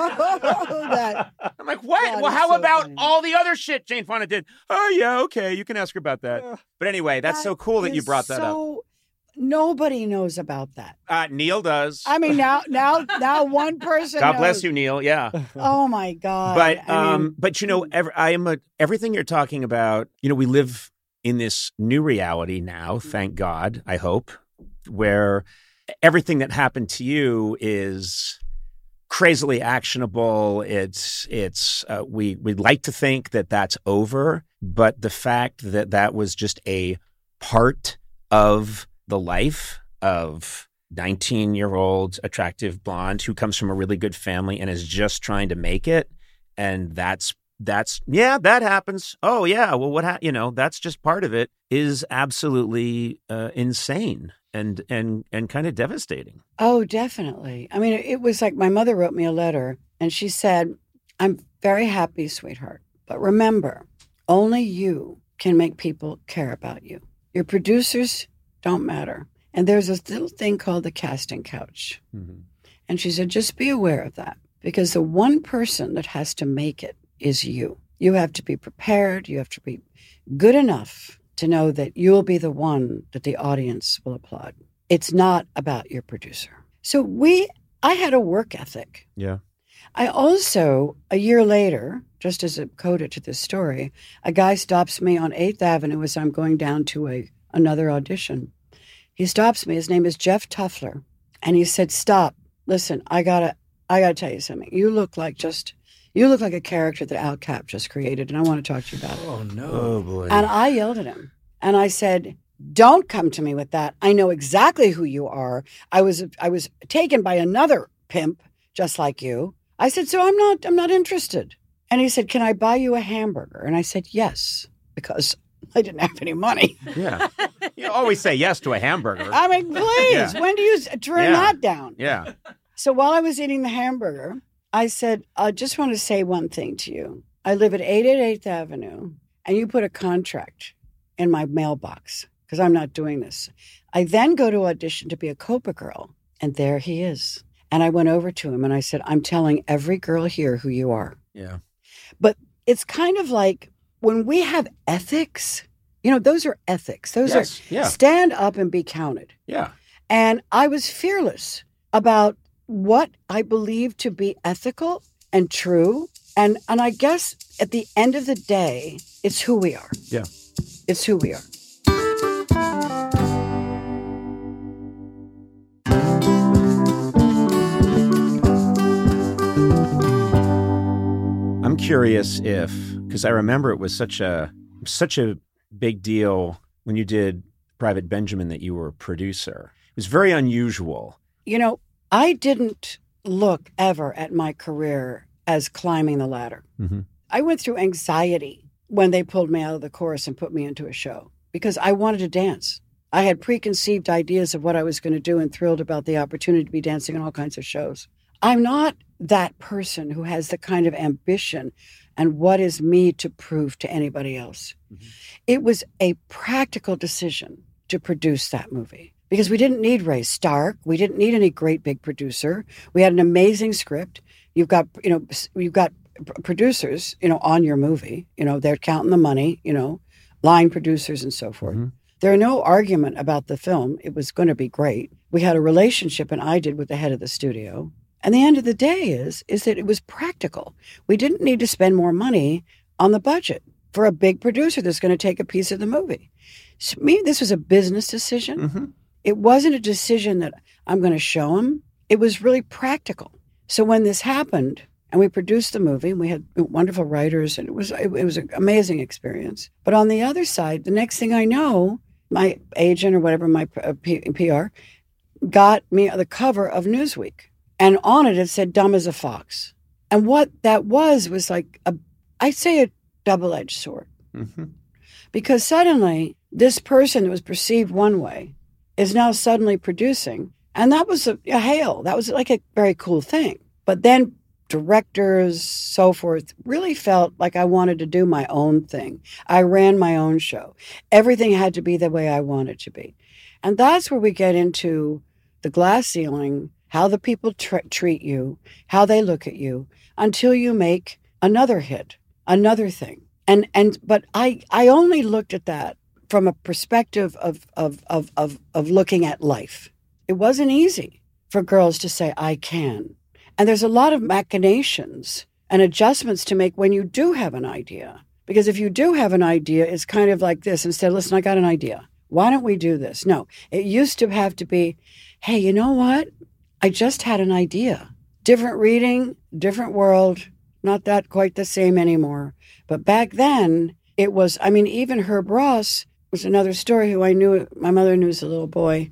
That- I'm like, what? That Well, is how so about funny. all the other shit Jane Fonda did? Oh, yeah, okay, you can ask her about that. But anyway, that's so cool that you is brought that up. so, Nobody knows about that. Uh, Neil does. I mean, now, now, now, one person. God bless knows. you, Neil. Yeah. Oh my God! But I mean, um, but you know, ev- I am a everything you're talking about. You know, we live in this new reality now. Thank God. I hope where everything that happened to you is crazily actionable. It's it's uh, we we'd like to think that that's over, but the fact that that was just a part of the life of nineteen-year-old attractive blonde who comes from a really good family and is just trying to make it. And that's, that's, yeah, that happens. Oh, yeah. Well, what, ha- you know, that's just part of it is absolutely uh, insane and, and, and kind of devastating. Oh, definitely. I mean, it was like my mother wrote me a letter and she said, I'm very happy, sweetheart. But remember, only you can make people care about you. Your producers don't matter. And there's this little thing called the casting couch. Mm-hmm. And she said, just be aware of that because the one person that has to make it is you. You have to be prepared. You have to be good enough to know that you'll be the one that the audience will applaud. It's not about your producer. So we, I had a work ethic. Yeah. I also, a year later, just as a coda to this story, a guy stops me on eighth Avenue as I'm going down to a another audition. He stops me. His name is Jeff Tuffler. And he said, stop. Listen, I gotta, I gotta tell you something. You look like just, you look like a character that Al Cap just created, and I want to talk to you about it. Oh, no. Oh, boy. And I yelled at him. And I said, don't come to me with that. I know exactly who you are. I was, I was taken by another pimp just like you. I said, so I'm not, I'm not interested. And he said, can I buy you a hamburger? And I said, yes, because I didn't have any money. Yeah. You always say yes to a hamburger. I mean, please, Yeah. when do you turn Yeah. that down? Yeah. So while I was eating the hamburger, I said, I just want to say one thing to you. I live at eight eighty-eighth Avenue, and you put a contract in my mailbox because I'm not doing this. I then go to audition to be a Copa girl, and there he is. And I went over to him and I said, I'm telling every girl here who you are. Yeah. But it's kind of like when we have ethics, you know, those are ethics. Those Yes. are Yeah. stand up and be counted. Yeah. And I was fearless about what I believe to be ethical and true. And and I guess at the end of the day, it's who we are. Yeah. It's who we are. I'm curious if, because I remember it was such a such a big deal when you did Private Benjamin that you were a producer. It was very unusual. You know, I didn't look ever at my career as climbing the ladder. Mm-hmm. I went through anxiety when they pulled me out of the chorus and put me into a show because I wanted to dance. I had preconceived ideas of what I was going to do and thrilled about the opportunity to be dancing in all kinds of shows. I'm not that person who has the kind of ambition and what is me to prove to anybody else. Mm-hmm. It was a practical decision to produce that movie because we didn't need Ray Stark. We didn't need any great big producer. We had an amazing script. You've got, you know, you've got producers, you know, on your movie, you know, they're counting the money, you know, line producers and so forth. Mm-hmm. There are no argument about the film. It was going to be great. We had a relationship, and I did with the head of the studio. And the end of the day is, is that it was practical. We didn't need to spend more money on the budget for a big producer that's going to take a piece of the movie. So me, this was a business decision. Mm-hmm. It wasn't a decision that I'm going to show him. It was really practical. So when this happened and we produced the movie, we had wonderful writers, and it was it, it was an amazing experience. But on the other side, the next thing I know, my agent or whatever, my uh, P- PR, got me the cover of Newsweek. And on it, it said, dumb as a fox. And what that was, was like, a, I'd say a double-edged sword. Mm-hmm. Because suddenly, this person that was perceived one way is now suddenly producing. And that was a, a hail. That was like a very cool thing. But then directors, so forth, really felt like I wanted to do my own thing. I ran my own show. Everything had to be the way I wanted it to be. And that's where we get into the glass ceiling, how the people tr- treat you, how they look at you, until you make another hit, another thing. And and but I, I only looked at that from a perspective of, of of of of looking at life. It wasn't easy for girls to say, I can. And there's a lot of machinations and adjustments to make when you do have an idea. Because if you do have an idea, it's kind of like this. Instead, listen, I got an idea. Why don't we do this? No, it used to have to be, hey, you know what? I just had an idea. Different reading, different world, not that quite the same anymore. But back then, it was, I mean, even Herb Ross was another story who I knew, my mother knew as a little boy.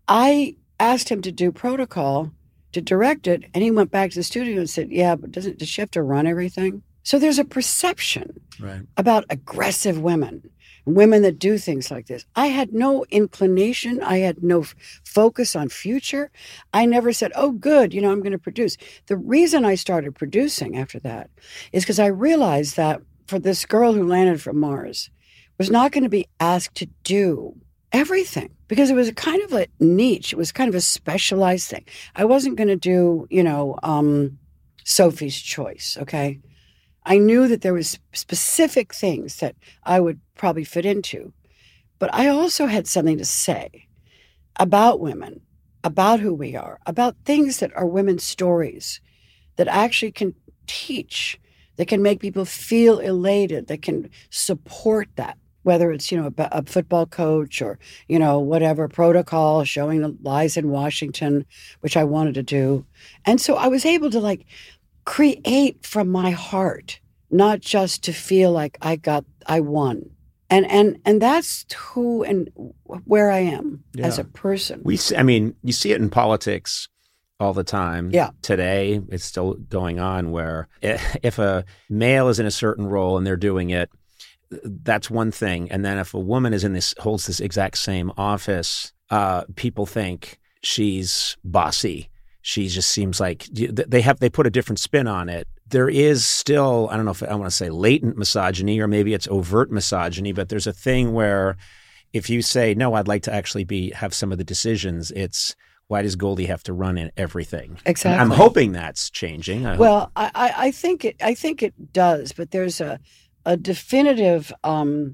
I asked him to do Protocol, to direct it, and he went back to the studio and said, yeah, but doesn't, does she have to run everything? So there's a perception right. about aggressive women. Women that do things like this. I had no inclination. I had no f- focus on future. I never said, oh, good, you know, I'm going to produce. The reason I started producing after that is because I realized that for this girl who landed from Mars was not going to be asked to do everything because it was a kind of a niche. It was kind of a specialized thing. I wasn't going to do, you know, um, Sophie's Choice, okay? I knew that there was specific things that I would probably fit into, but I also had something to say about women, about who we are, about things that are women's stories that actually can teach, that can make people feel elated, that can support that, whether it's, you know, a, a football coach or, you know, whatever, Protocol, showing the lies in Washington, which I wanted to do. And so I was able to like create from my heart, not just to feel like I got, I won. And and and that's who and where I am yeah. as a person. We, see, I mean, you see it in politics all the time. Yeah. Today, it's still going on where if a male is in a certain role and they're doing it, that's one thing. And then if a woman is in this, holds this exact same office, uh, people think she's bossy. She just seems like they have, they put a different spin on it. There is still, I don't know if I want to say latent misogyny or maybe it's overt misogyny, but there's a thing where if you say, no, I'd like to actually be, have some of the decisions, it's, why does Goldie have to run in everything? Exactly. I'm hoping that's changing. I well, hope. I, I think it, I think it does, but there's a, a definitive um,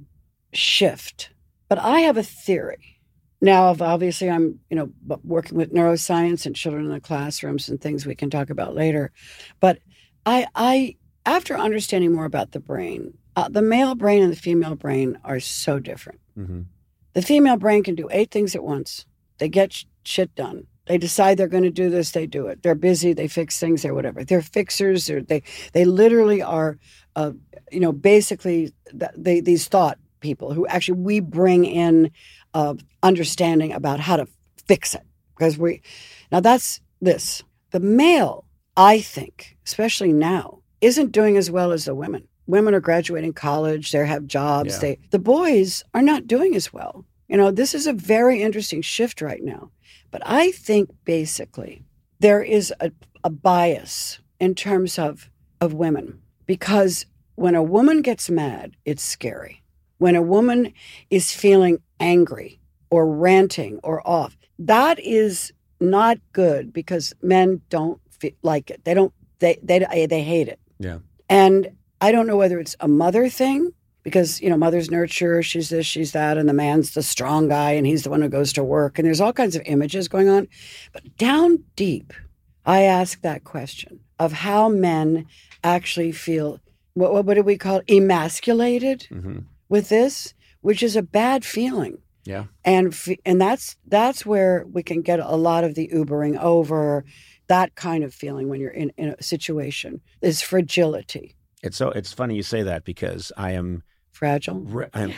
shift. But I have a theory. Now, obviously, I'm, you know, working with neuroscience and children in the classrooms and things we can talk about later. But I, I after understanding more about the brain, uh, the male brain and the female brain are so different. Mm-hmm. The female brain can do eight things at once. They get sh- shit done. They decide they're going to do this, they do it. They're busy, they fix things, or whatever. They're fixers. They're, they they literally are, uh, you know, basically th- they, these thought people who actually we bring in uh, understanding about how to fix it. Because we, now that's this. The male, I think, especially now, isn't doing as well as the women. Women are graduating college, they have jobs. Yeah. They the boys are not doing as well. You know, this is a very interesting shift right now. But I think basically there is a, a bias in terms of, of women because when a woman gets mad, it's scary. When a woman is feeling angry or ranting or off, that is not good because men don't feel like it. They don't, they, they, they hate it. Yeah. And I don't know whether it's a mother thing because, you know, mother's nurture, she's this, she's that, and the man's the strong guy and he's the one who goes to work. And there's all kinds of images going on. But down deep, I ask that question of how men actually feel, what, what do we call it, emasculated Mm-hmm. with this, which is a bad feeling. Yeah. And and that's that's where we can get a lot of the Ubering over, that kind of feeling when you're in, in a situation, is fragility. It's so it's funny you say that because I am Fragile. re- I'm,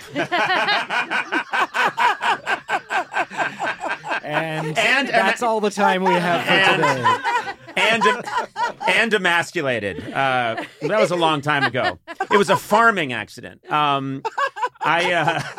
And, And- that's all the time we have for And- today. and and emasculated. Uh, that was a long time ago. It was a farming accident. Um, I.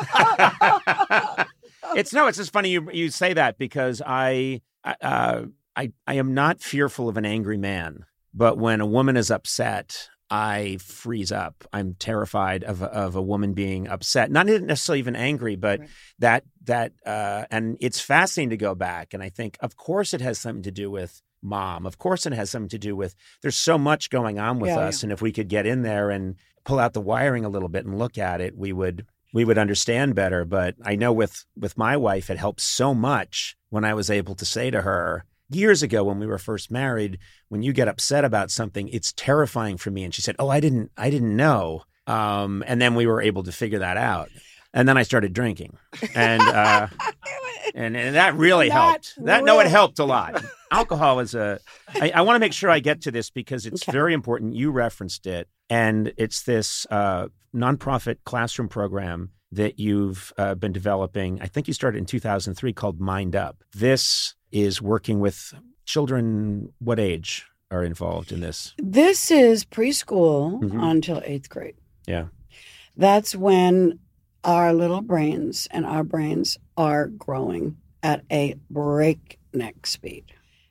Uh, it's no. It's just funny you you say that because I uh, I I am not fearful of an angry man, but when a woman is upset, I freeze up. I'm terrified of a, of a woman being upset, not necessarily even angry, but Right. that that uh, and it's fascinating to go back. And I think, of course, it has something to do with mom. Of course, it has something to do with. There's so much going on with Yeah, us, and if we could get in there and pull out the wiring a little bit and look at it, we would we would understand better. But I know with with my wife, it helped so much when I was able to say to her, years ago when we were first married, when you get upset about something, it's terrifying for me. And she said, oh, I didn't, I didn't know. Um, and then we were able to figure that out. And then I started drinking and, uh, and, and that really That helped. That, no, it really- helped a lot. Alcohol is a, I, I want to make sure I get to this because it's Okay. very important. You referenced it and it's this, uh, nonprofit classroom program that you've uh, been developing. I think you started in two thousand three called Mind Up. This is working with children. What age are involved in this? This is preschool Mhm. until eighth grade. Yeah. That's when our little brains and our brains are growing at a breakneck speed.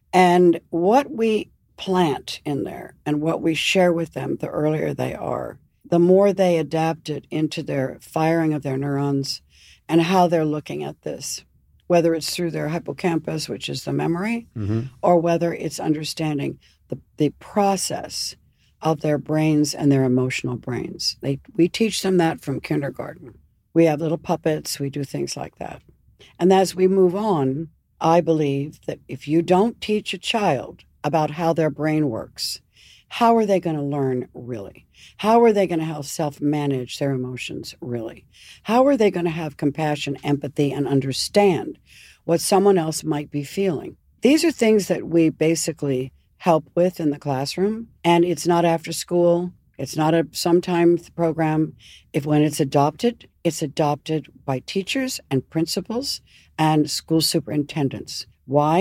And what we plant in there and what we share with them, the earlier they are, the more they adapt it into their firing of their neurons and how they're looking at this, whether it's through their hippocampus, which is the memory, Mm-hmm. or whether it's understanding the, the process of their brains and their emotional brains. They, we teach them that from kindergarten. We have little puppets, we do things like that. And as we move on, I believe that if you don't teach a child about how their brain works, how are they going to learn really? How are they going to help self-manage their emotions really? How are they going to have compassion, empathy, and understand what someone else might be feeling? These are things that we basically help with in the classroom, and it's not after school. It's not a sometime program. If when it's adopted, it's adopted by teachers and principals and school superintendents. Why?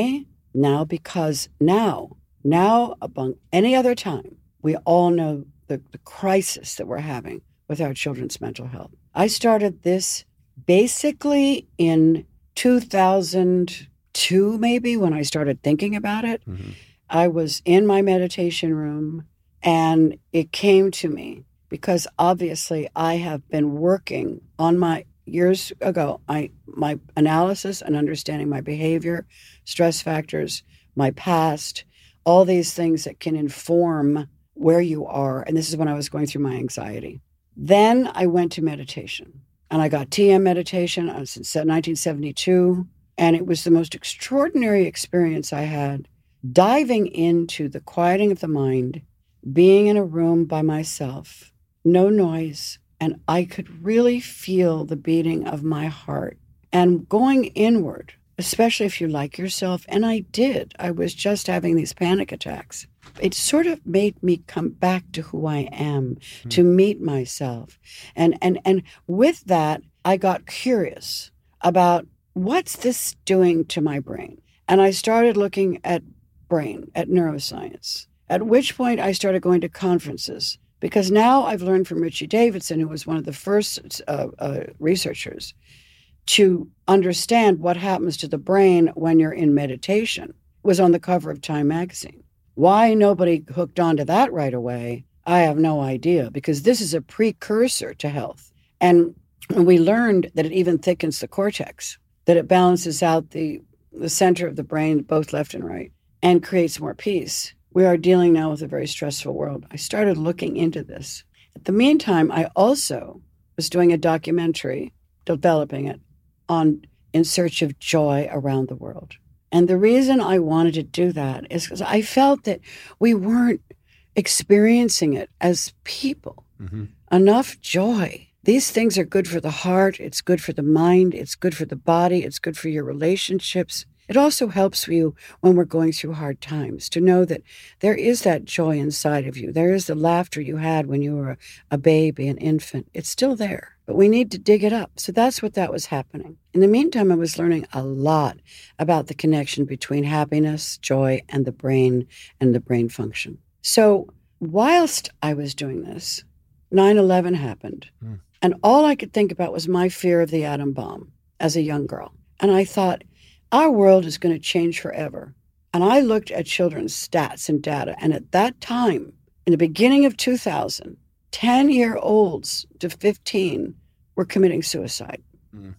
now because now, now among any other time, we all know the, the crisis that we're having with our children's mental health. I started this basically in two thousand two, maybe, when I started thinking about it. Mm-hmm. I was in my meditation room and it came to me because obviously I have been working on my years ago, I my analysis and understanding my behavior, stress factors, my past, all these things that can inform where you are. And this is when I was going through my anxiety. Then I went to meditation and I got T M meditation since nineteen seventy-two. And it was the most extraordinary experience I had, diving into the quieting of the mind, being in a room by myself, no noise, and I could really feel the beating of my heart and going inward, especially if you like yourself. And I did. I was just having these panic attacks. It sort of made me come back to who I am, mm-hmm. to meet myself. And, and, and with that, I got curious about what's this doing to my brain? And I started looking at brain, at neuroscience, at which point I started going to conferences. Because now I've learned from Richie Davidson, who was one of the first uh, uh, researchers, to understand what happens to the brain when you're in meditation. It was on the cover of Time magazine. Why nobody hooked onto that right away, I have no idea, because this is a precursor to health. And we learned that it even thickens the cortex, that it balances out the, the center of the brain, both left and right, and creates more peace. We are dealing now with a very stressful world. I started looking into this. At the meantime, I also was doing a documentary, developing it, on In Search of Joy around the world. And the reason I wanted to do that is because I felt that we weren't experiencing it as people. Mm-hmm. Enough joy. These things are good for the heart. It's good for the mind. It's good for the body. It's good for your relationships. It also helps you when we're going through hard times to know that there is that joy inside of you. There is the laughter you had when you were a, a baby, an infant. It's still there, but we need to dig it up. So that's what that was happening. In the meantime, I was learning a lot about the connection between happiness, joy, and the brain and the brain function. So whilst I was doing this, nine eleven happened. Mm. And all I could think about was my fear of the atom bomb as a young girl. And I thought, our world is going to change forever. And I looked at children's stats and data. And at that time, in the beginning of two thousand, ten-year-olds to fifteen were committing suicide. Mm.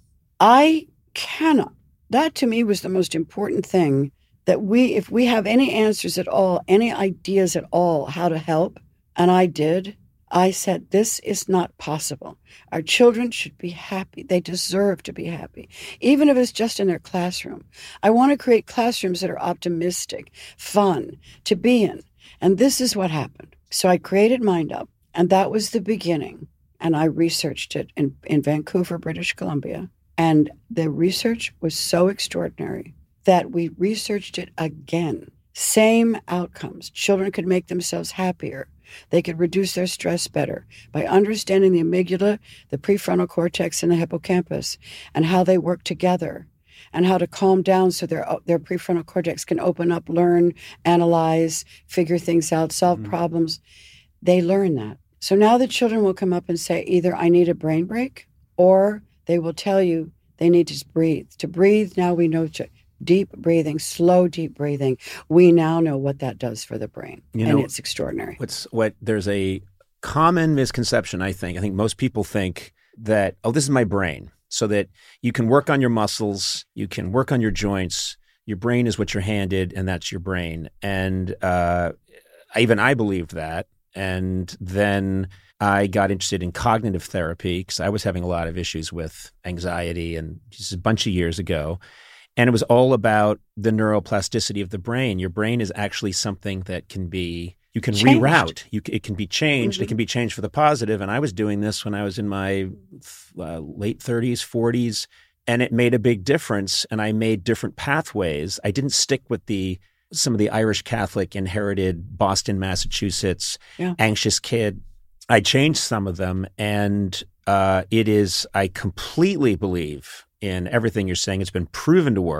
I cannot. That to me was the most important thing, that we, if we have any answers at all, any ideas at all, how to help, and I did, I said, this is not possible. Our children should be happy. They deserve to be happy, even if it's just in their classroom. I want to create classrooms that are optimistic, fun, to be in. And this is what happened. So I created Mind Up, and that was the beginning. And I researched it in, in Vancouver, British Columbia. And the research was so extraordinary that we researched it again. Same outcomes. Children could make themselves happier. They could reduce their stress better by understanding the amygdala, the prefrontal cortex, and the hippocampus, and how they work together, and how to calm down so their their prefrontal cortex can open up, learn, analyze, figure things out, solve mm-hmm. problems. They learn that. So now the children will come up and say, either I need a brain break, or they will tell you they need to breathe. To breathe, now we know to, deep breathing, slow, deep breathing. We now know what that does for the brain, you and know, it's extraordinary. What's what? There's a common misconception, I think. I think most people think that, oh, this is my brain, so that you can work on your muscles, you can work on your joints. Your brain is what you're handed, and that's your brain. And uh, even I believed that. And then I got interested in cognitive therapy because I was having a lot of issues with anxiety, and just a bunch of years ago. And it was all about the neuroplasticity of the brain. Your brain is actually something that can be, you can changed. reroute. You, it can be changed. Mm-hmm. It can be changed for the positive. And I was doing this when I was in my uh, late thirties, forties, and it made a big difference. And I made different pathways. I didn't stick with the some of the Irish Catholic inherited Boston, Massachusetts, yeah. anxious kid. I changed some of them. And uh, it is, I completely believe in everything you're saying. It's been proven to work.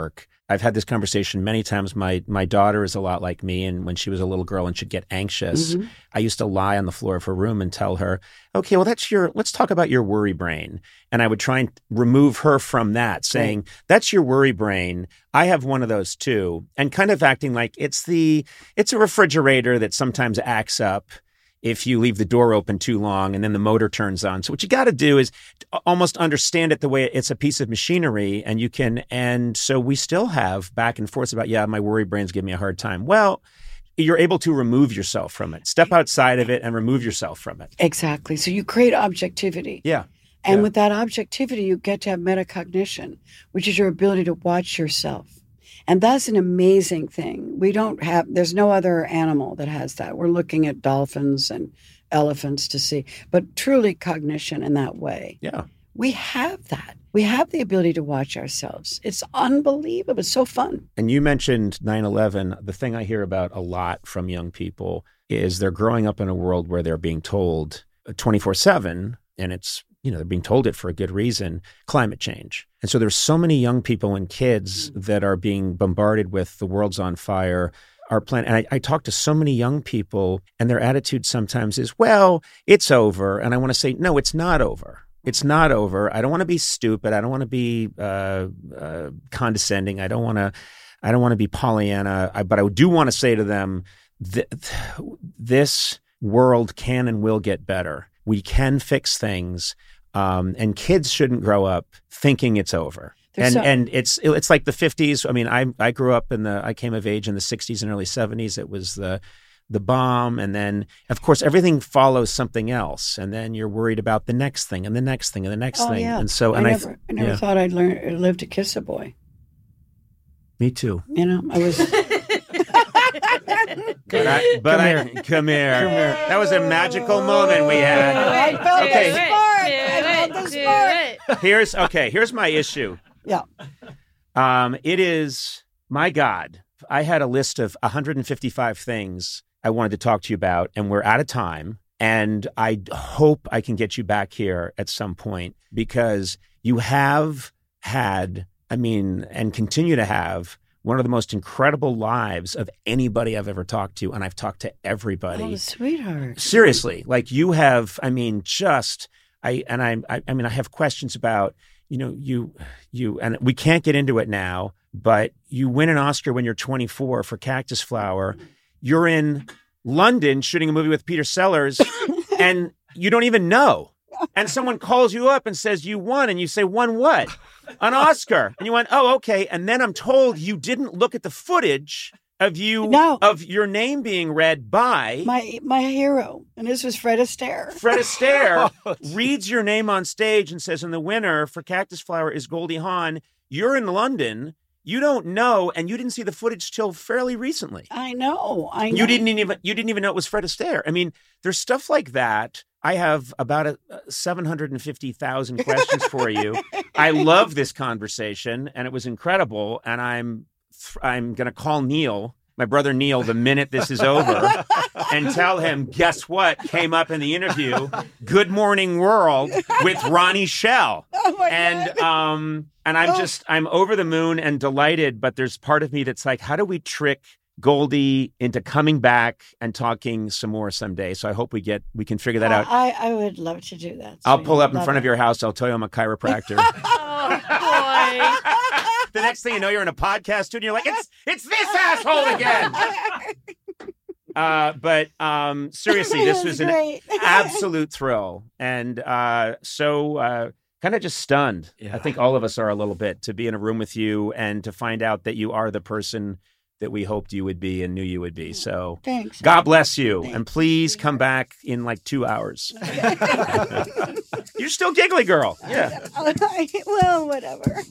I've had this conversation many times. My my daughter is a lot like me, and when she was a little girl and she'd get anxious, mm-hmm. I used to lie on the floor of her room and tell her, okay, well, that's your, let's talk about your worry brain. And I would try and remove her from that, saying, right. That's your worry brain. I have one of those too. And kind of acting like it's the, it's a refrigerator that sometimes acts up if you leave the door open too long and then the motor turns on. So what you got to do is almost understand it the way it's a piece of machinery, and you can, and so we still have back and forth about, yeah, my worry brain's giving me a hard time. Well, you're able to remove yourself from it, step outside of it and remove yourself from it. Exactly. So you create objectivity. Yeah. And yeah. with that objectivity, you get to have metacognition, which is your ability to watch yourself. And that's an amazing thing. We don't have, there's no other animal that has that. We're looking at dolphins and elephants to see, but truly cognition in that way. Yeah. We have that. We have the ability to watch ourselves. It's unbelievable. It's so fun. And you mentioned nine eleven. The thing I hear about a lot from young people is they're growing up in a world where they're being told twenty-four seven, and it's, you know, they're being told it for a good reason, climate change. And so there's so many young people and kids mm-hmm. that are being bombarded with the world's on fire, our planet. And I, I talk to so many young people, and their attitude sometimes is, well, it's over. And I want to say, no, it's not over. It's not over. I don't want to be stupid. I don't want to be uh, uh, condescending. I don't want to. I don't want to be Pollyanna. I, but I do want to say to them, th- th- this world can and will get better. We can fix things, um, and kids shouldn't grow up thinking it's over. There's and so- and it's it's like the fifties. I mean, I I grew up in the. I came of age in the sixties and early seventies. It was the. the bomb, and then of course everything follows something else, and then you're worried about the next thing and the next thing and the next oh, thing. Yeah. And so and I I, never, I never yeah. thought I'd learn live to kiss a boy. Me too. You know, I was But I, but Come I, here. come here. Come here. That was a magical moment we had. I felt Okay. the spark. I felt the spark. Here's okay. Here's my issue. Yeah. Um, it is my God. I had a list of one hundred fifty-five things I wanted to talk to you about, and we're out of time. And I hope I can get you back here at some point, because you have had, I mean, and continue to have one of the most incredible lives of anybody I've ever talked to. And I've talked to everybody. Oh, sweetheart. Seriously, like you have, I mean, just, I, and I, I, I mean, I have questions about, you know, you, you, and we can't get into it now, but you win an Oscar when you're twenty-four for Cactus Flower. You're in London shooting a movie with Peter Sellers, and you don't even know. And someone calls you up and says you won, and you say, won what? An Oscar. And you went, oh, okay. And then I'm told you didn't look at the footage of you, No. of your name being read by My my hero, and this was Fred Astaire. Fred Astaire. Reads your name on stage and says, and the winner for Cactus Flower is Goldie Hawn. You're in London. You don't know, and you didn't see the footage till fairly recently. I know. I know. You didn't even you didn't even know it was Fred Astaire. I mean, there's stuff like that. I have about a, seven hundred fifty thousand questions for you. I love this conversation, and it was incredible. And I'm I'm going to call Neil, my brother Neil, the minute this is over, and tell him, guess what came up in the interview? Good Morning World with Ronnie Shell. Oh my and God. um and I'm just I'm over the moon and delighted, but there's part of me that's like, how do we trick Goldie into coming back and talking some more someday? So I hope we get we can figure that out. I, I would love to do that. I'll sweetie. pull up in Love front it. of your house. I'll tell you I'm a chiropractor. Oh, boy. The next thing you know, you're in a podcast studio. You're like, it's it's this asshole again. Uh, but um, seriously, this That was was an great. absolute thrill, and uh, so uh, kind of just stunned. Yeah. I think all of us are a little bit, to be in a room with you and to find out that you are the person that we hoped you would be and knew you would be. So Thanks. God bless you, Thanks. and please come back in like two hours. You're still giggly girl. Yeah. Well, whatever.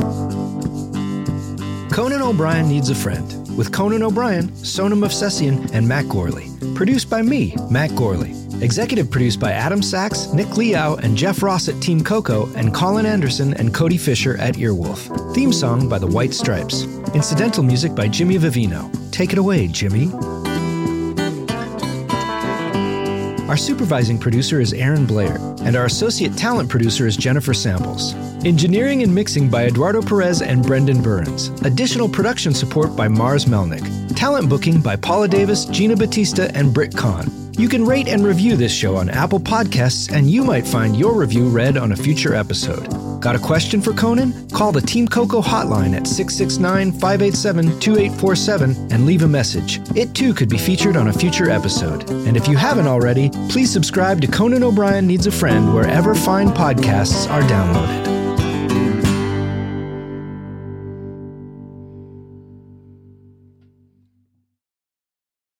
Conan O'Brien Needs a Friend, with Conan O'Brien, Sonam Movsesian, and Matt Gorley. Produced by me, Matt Gorley. Executive produced by Adam Sachs, Nick Liao, and Jeff Ross at Team Coco, and Colin Anderson and Cody Fisher at Earwolf. Theme song by the White Stripes. Incidental music by Jimmy Vivino. Take it away, Jimmy. Our supervising producer is Aaron Blair, and our associate talent producer is Jennifer Samples. Engineering and mixing by Eduardo Perez and Brendan Burns. Additional production support by Mars Melnick. Talent booking by Paula Davis, Gina Batista, and Britt Kahn. You can rate and review this show on Apple Podcasts, and you might find your review read on a future episode. Got a question for Conan? Call the Team Coco hotline at six six nine, five eight seven, two eight four seven and leave a message. It too could be featured on a future episode. And if you haven't already, please subscribe to Conan O'Brien Needs a Friend wherever fine podcasts are downloaded.